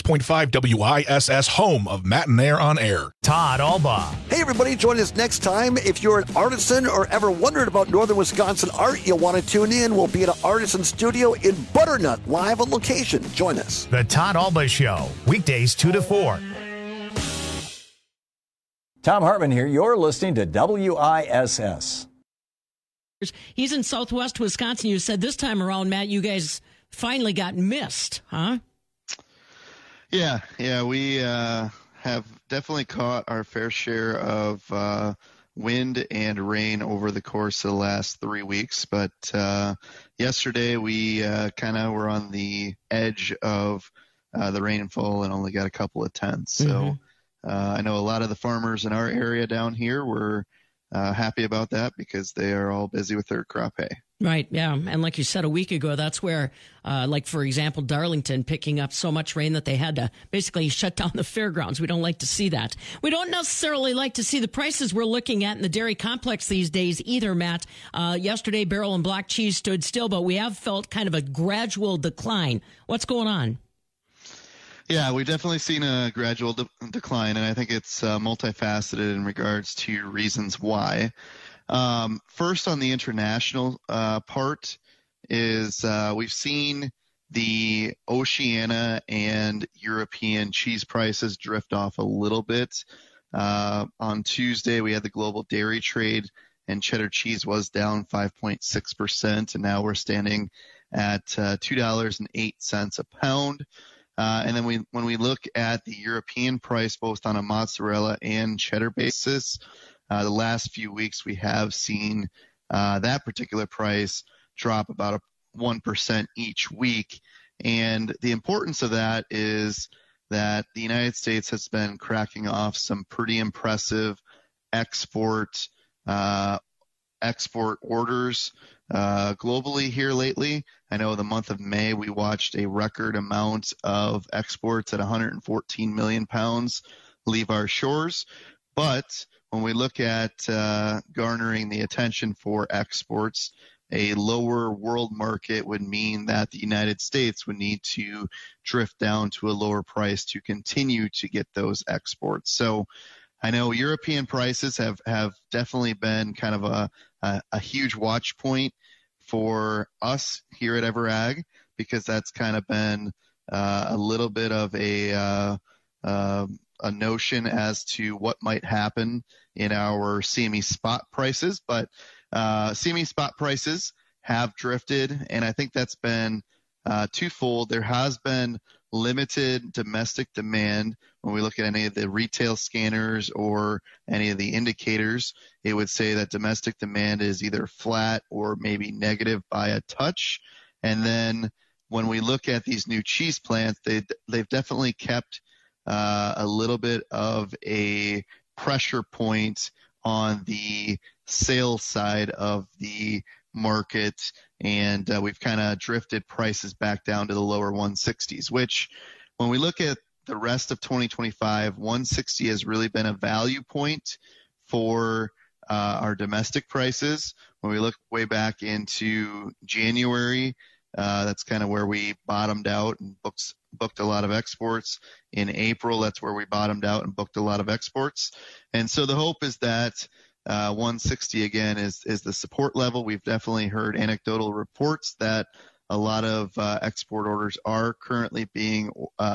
96.5 WISS, home of Matt and Air on Air. Todd Alba. Hey, everybody, join us next time. If you're an artisan or ever wondered about Northern Wisconsin art, you'll want to tune in. We'll be at an artisan studio in Butternut, live on location. Join us. The Todd Alba Show, weekdays 2 to 4. Tom Hartman here. You're listening to WISS. He's in Southwest Wisconsin. You said this time around, Matt, you guys finally got missed, huh? Yeah, we have definitely caught our fair share of wind and rain over the course of the last 3 weeks. But yesterday we kind of were on the edge of the rainfall and only got a couple of tenths. So I know a lot of the farmers in our area down here were happy about that because they are all busy with their crop hay. Right, yeah. And like you said a week ago, that's where, like, for example, Darlington picking up so much rain that they had to basically shut down the fairgrounds. We don't like to see that. We don't necessarily like to see the prices we're looking at in the dairy complex these days either, Matt. Yesterday, barrel and block cheese stood still, but we have felt kind of a gradual decline. What's going on? Yeah, we've definitely seen a gradual decline, and I think it's multifaceted in regards to reasons why. First, on the international part is we've seen the Oceania and European cheese prices drift off a little bit. On Tuesday, we had the global dairy trade, and cheddar cheese was down 5.6%, and now we're standing at $2.08 a pound. And then when we look at the European price, both on a mozzarella and cheddar basis, the last few weeks we have seen that particular price drop about 1% each week. And the importance of that is that the United States has been cracking off some pretty impressive export orders globally here lately. I know the month of May we watched a record amount of exports at 114 million pounds leave our shores. But when we look at garnering the attention for exports, a lower world market would mean that the United States would need to drift down to a lower price to continue to get those exports. So I know European prices have definitely been kind of a huge watch point for us here at EverAg, because that's kind of been a little bit of a notion as to what might happen in our CME spot prices. But CME spot prices have drifted, and I think that's been twofold. There has been limited domestic demand. When we look at any of the retail scanners or any of the indicators, it would say that domestic demand is either flat or maybe negative by a touch. And then when we look at these new cheese plants, they've definitely kept a little bit of a pressure point on the sales side of the market, and we've kind of drifted prices back down to the lower 160s, which when we look at the rest of 2025, 160 has really been a value point for our domestic prices. When we look way back into January, that's kind of where we bottomed out and booked a lot of exports. In April, that's where we bottomed out and booked a lot of exports. And so the hope is that 160 again is the support level. We've definitely heard anecdotal reports that a lot of export orders are currently being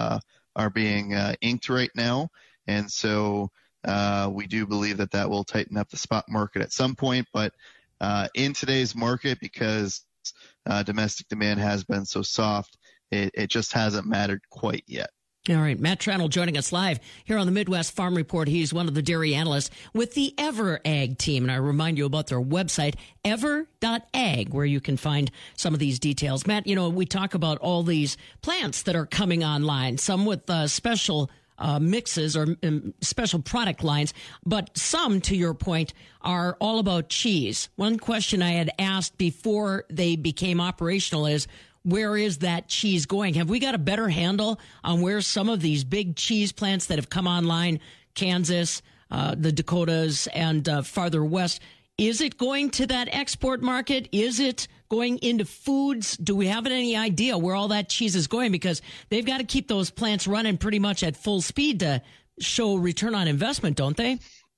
inked right now, and so we do believe that will tighten up the spot market at some point. But in today's market, because domestic demand has been so soft, it just hasn't mattered quite yet. All right, Matt Tranel joining us live here on the Midwest Farm Report. He's one of the dairy analysts with the EverAg team. And I remind you about their website, ever.ag, where you can find some of these details. Matt, we talk about all these plants that are coming online, some with special mixes or special product lines, but some, to your point, are all about cheese. One question I had asked before they became operational is, where is that cheese going? Have we got a better handle on where some of these big cheese plants that have come online, Kansas, the Dakotas, and farther west, is it going to that export market? Is it going into foods? Do we have any idea where all that cheese is going? Because they've got to keep those plants running pretty much at full speed to show return on investment, don't they?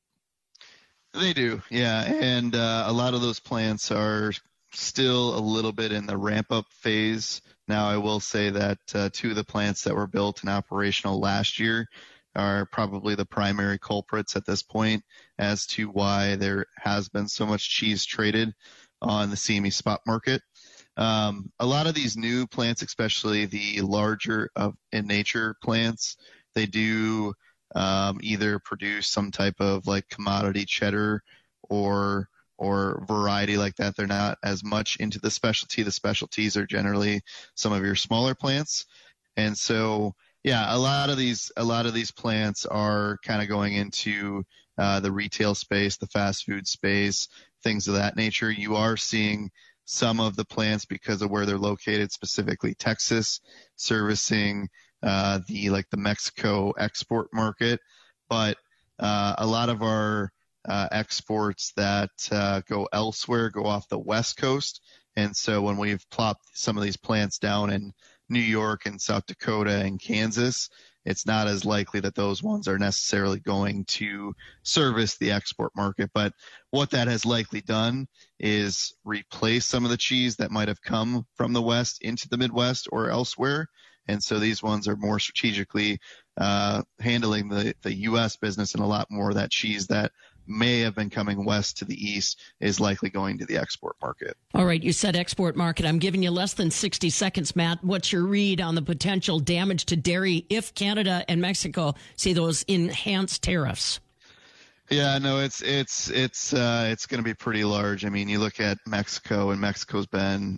They do, yeah. And a lot of those plants are still a little bit in the ramp-up phase. Now, I will say that two of the plants that were built and operational last year are probably the primary culprits at this point as to why there has been so much cheese traded on the CME spot market. A lot of these new plants, especially the larger in nature plants, they do either produce some type of like commodity cheddar or variety like that. They're not as much into the specialty. The specialties are generally some of your smaller plants. And so, yeah, a lot of these plants are kind of going into the retail space, the fast food space, things of that nature. You are seeing some of the plants because of where they're located, specifically Texas, servicing the Mexico export market. But a lot of our exports that go elsewhere go off the West Coast. And so when we've plopped some of these plants down in New York and South Dakota and Kansas, it's not as likely that those ones are necessarily going to service the export market. But what that has likely done is replace some of the cheese that might have come from the West into the Midwest or elsewhere. And so these ones are more strategically handling the U.S. business, and a lot more of that cheese that may have been coming west to the east is likely going to the export market. All right, you said export market. I'm giving you less than 60 seconds, Matt. What's your read on the potential damage to dairy if Canada and Mexico see those enhanced tariffs? Yeah, no, it's going to be pretty large. I mean, you look at Mexico, and Mexico's been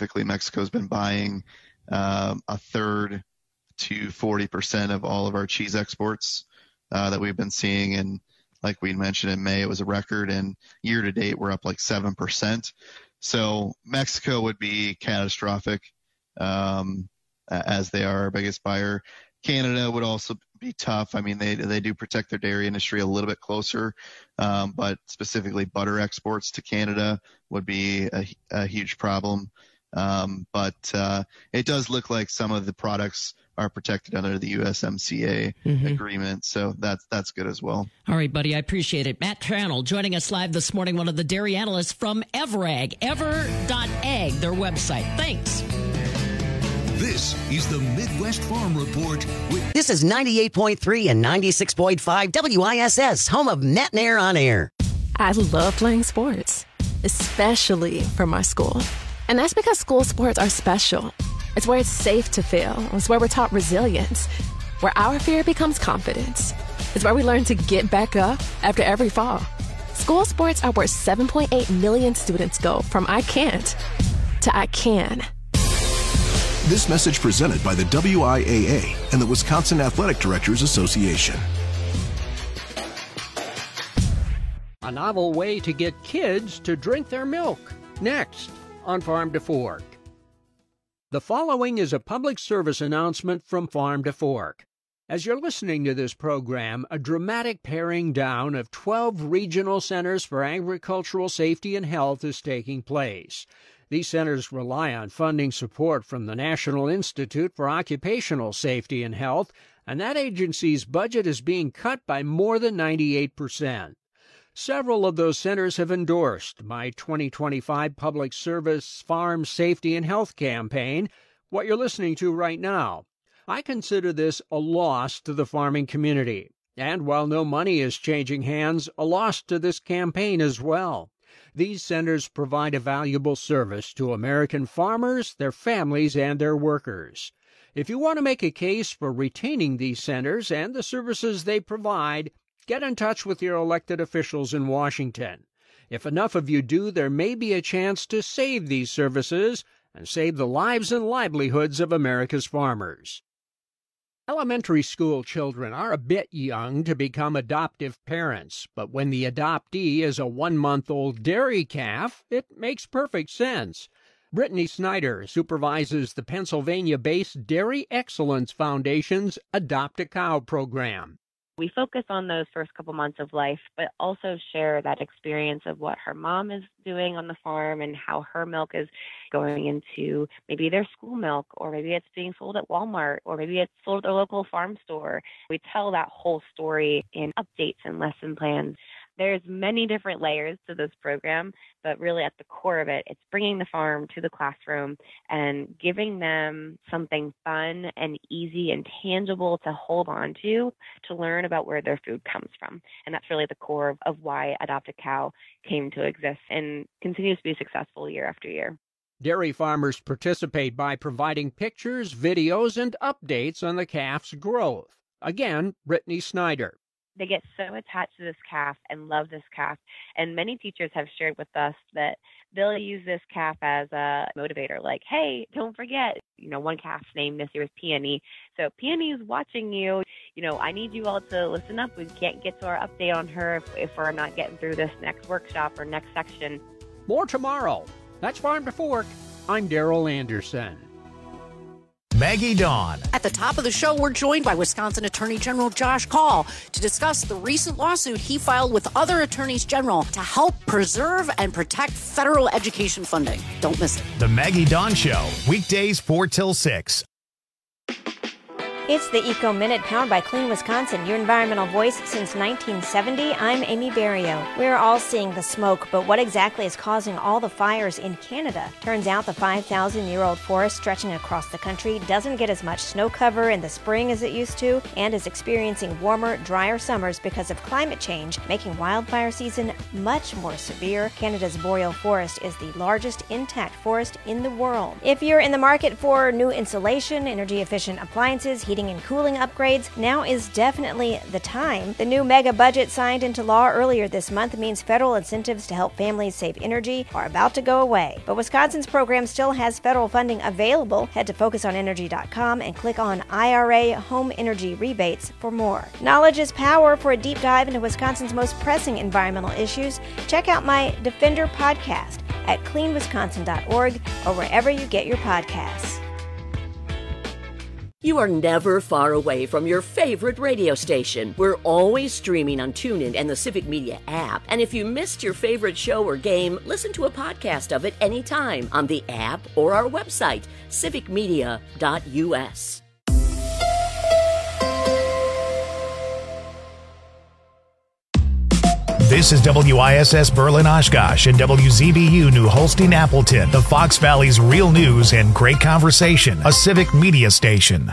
buying a third to 40% of all of our cheese exports that we've been seeing. And like we mentioned in May, it was a record, and year to date, we're up like 7%. So Mexico would be catastrophic as they are our biggest buyer. Canada would also be tough. I mean, they do protect their dairy industry a little bit closer, but specifically butter exports to Canada would be a huge problem. But it does look like some of the products are protected under the USMCA agreement. So that's good as well. All right, buddy. I appreciate it. Matt Tranel joining us live this morning, one of the dairy analysts from Everag, ever.ag, their website. Thanks. This is the Midwest Farm Report. This is 98.3 and 96.5 WISS, home of Matt and Air on Air. I love playing sports, especially for my school. And that's because school sports are special. It's where it's safe to fail. It's where we're taught resilience, where our fear becomes confidence. It's where we learn to get back up after every fall. School sports are where 7.8 million students go from I can't to I can. This message presented by the WIAA and the Wisconsin Athletic Directors Association. A novel way to get kids to drink their milk. Next on Farm to Fork. The following is a public service announcement from Farm to Fork. As you're listening to this program, a dramatic paring down of 12 regional centers for agricultural safety and health is taking place. These centers rely on funding support from the National Institute for Occupational Safety and Health, and that agency's budget is being cut by more than 98%. Several of those centers have endorsed my 2025 Public Service Farm Safety and Health campaign, what you're listening to right now. I consider this a loss to the farming community, and while no money is changing hands, a loss to this campaign as well. These centers provide a valuable service to American farmers, their families, and their workers. If you want to make a case for retaining these centers and the services they provide, get in touch with your elected officials in Washington. If enough of you do, there may be a chance to save these services and save the lives and livelihoods of America's farmers. Elementary school children are a bit young to become adoptive parents, but when the adoptee is a 1-month-old dairy calf, it makes perfect sense. Brittany Snyder supervises the Pennsylvania-based Dairy Excellence Foundation's Adopt a Cow program. We focus on those first couple months of life, but also share that experience of what her mom is doing on the farm and how her milk is going into maybe their school milk, or maybe it's being sold at Walmart, or maybe it's sold at their local farm store. We tell that whole story in updates and lesson plans. There's many different layers to this program, but really at the core of it, it's bringing the farm to the classroom and giving them something fun and easy and tangible to hold on to learn about where their food comes from. And that's really the core of why Adopt a Cow came to exist and continues to be successful year after year. Dairy farmers participate by providing pictures, videos, and updates on the calf's growth. Again, Brittany Snyder. They get so attached to this calf and love this calf. And many teachers have shared with us that they'll use this calf as a motivator, like, hey, don't forget, one calf's name this year was Peony. So Peony is watching you. I need you all to listen up. We can't get to our update on her if we're not getting through this next workshop or next section. More tomorrow That's Farm to Fork. I'm Daryl Anderson. Maggie Dawn. At the top of the show, we're joined by Wisconsin Attorney General Josh Kaul to discuss the recent lawsuit he filed with other attorneys general to help preserve and protect federal education funding. Don't miss it. The Maggie Dawn Show, weekdays 4 till 6. It's the Eco Minute, powered by Clean Wisconsin, your environmental voice since 1970. I'm Amy Barrio. We're all seeing the smoke, but what exactly is causing all the fires in Canada? Turns out the 5,000-year-old forest stretching across the country doesn't get as much snow cover in the spring as it used to, and is experiencing warmer, drier summers because of climate change, making wildfire season much more severe. Canada's boreal forest is the largest intact forest in the world. If you're in the market for new insulation, energy-efficient appliances, heating and cooling upgrades, now is definitely the time. The new mega budget signed into law earlier this month means federal incentives to help families save energy are about to go away. But Wisconsin's program still has federal funding available. Head to focusonenergy.com and click on IRA Home Energy Rebates for more. Knowledge is power. For a deep dive into Wisconsin's most pressing environmental issues, check out my Defender podcast at cleanwisconsin.org or wherever you get your podcasts. You are never far away from your favorite radio station. We're always streaming on TuneIn and the Civic Media app. And if you missed your favorite show or game, listen to a podcast of it anytime on the app or our website, civicmedia.us. This is WISS Berlin Oshkosh and WZBU New Holstein Appleton, the Fox Valley's real news and great conversation, a civic media station.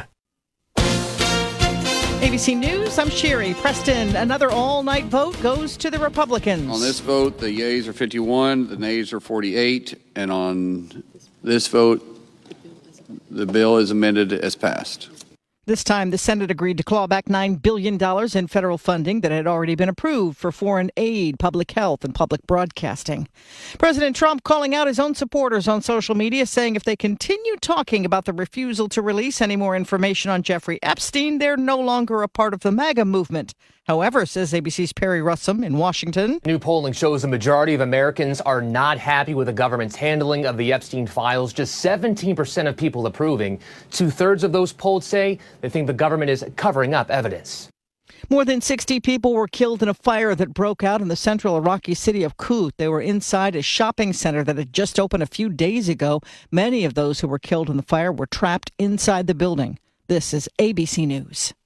ABC News, I'm Sherry. Preston, another all-night vote goes to the Republicans. On this vote, the yeas are 51, the nays are 48, and on this vote, the bill is amended as passed. This time, the Senate agreed to claw back $9 billion in federal funding that had already been approved for foreign aid, public health, and public broadcasting. President Trump calling out his own supporters on social media, saying if they continue talking about the refusal to release any more information on Jeffrey Epstein, they're no longer a part of the MAGA movement. However, says ABC's Perry Russum in Washington, new polling shows a majority of Americans are not happy with the government's handling of the Epstein files. Just 17% of people approving. 2/3 of those polled say they think the government is covering up evidence. More than 60 people were killed in a fire that broke out in the central Iraqi city of Kut. They were inside a shopping center that had just opened a few days ago. Many of those who were killed in the fire were trapped inside the building. This is ABC News.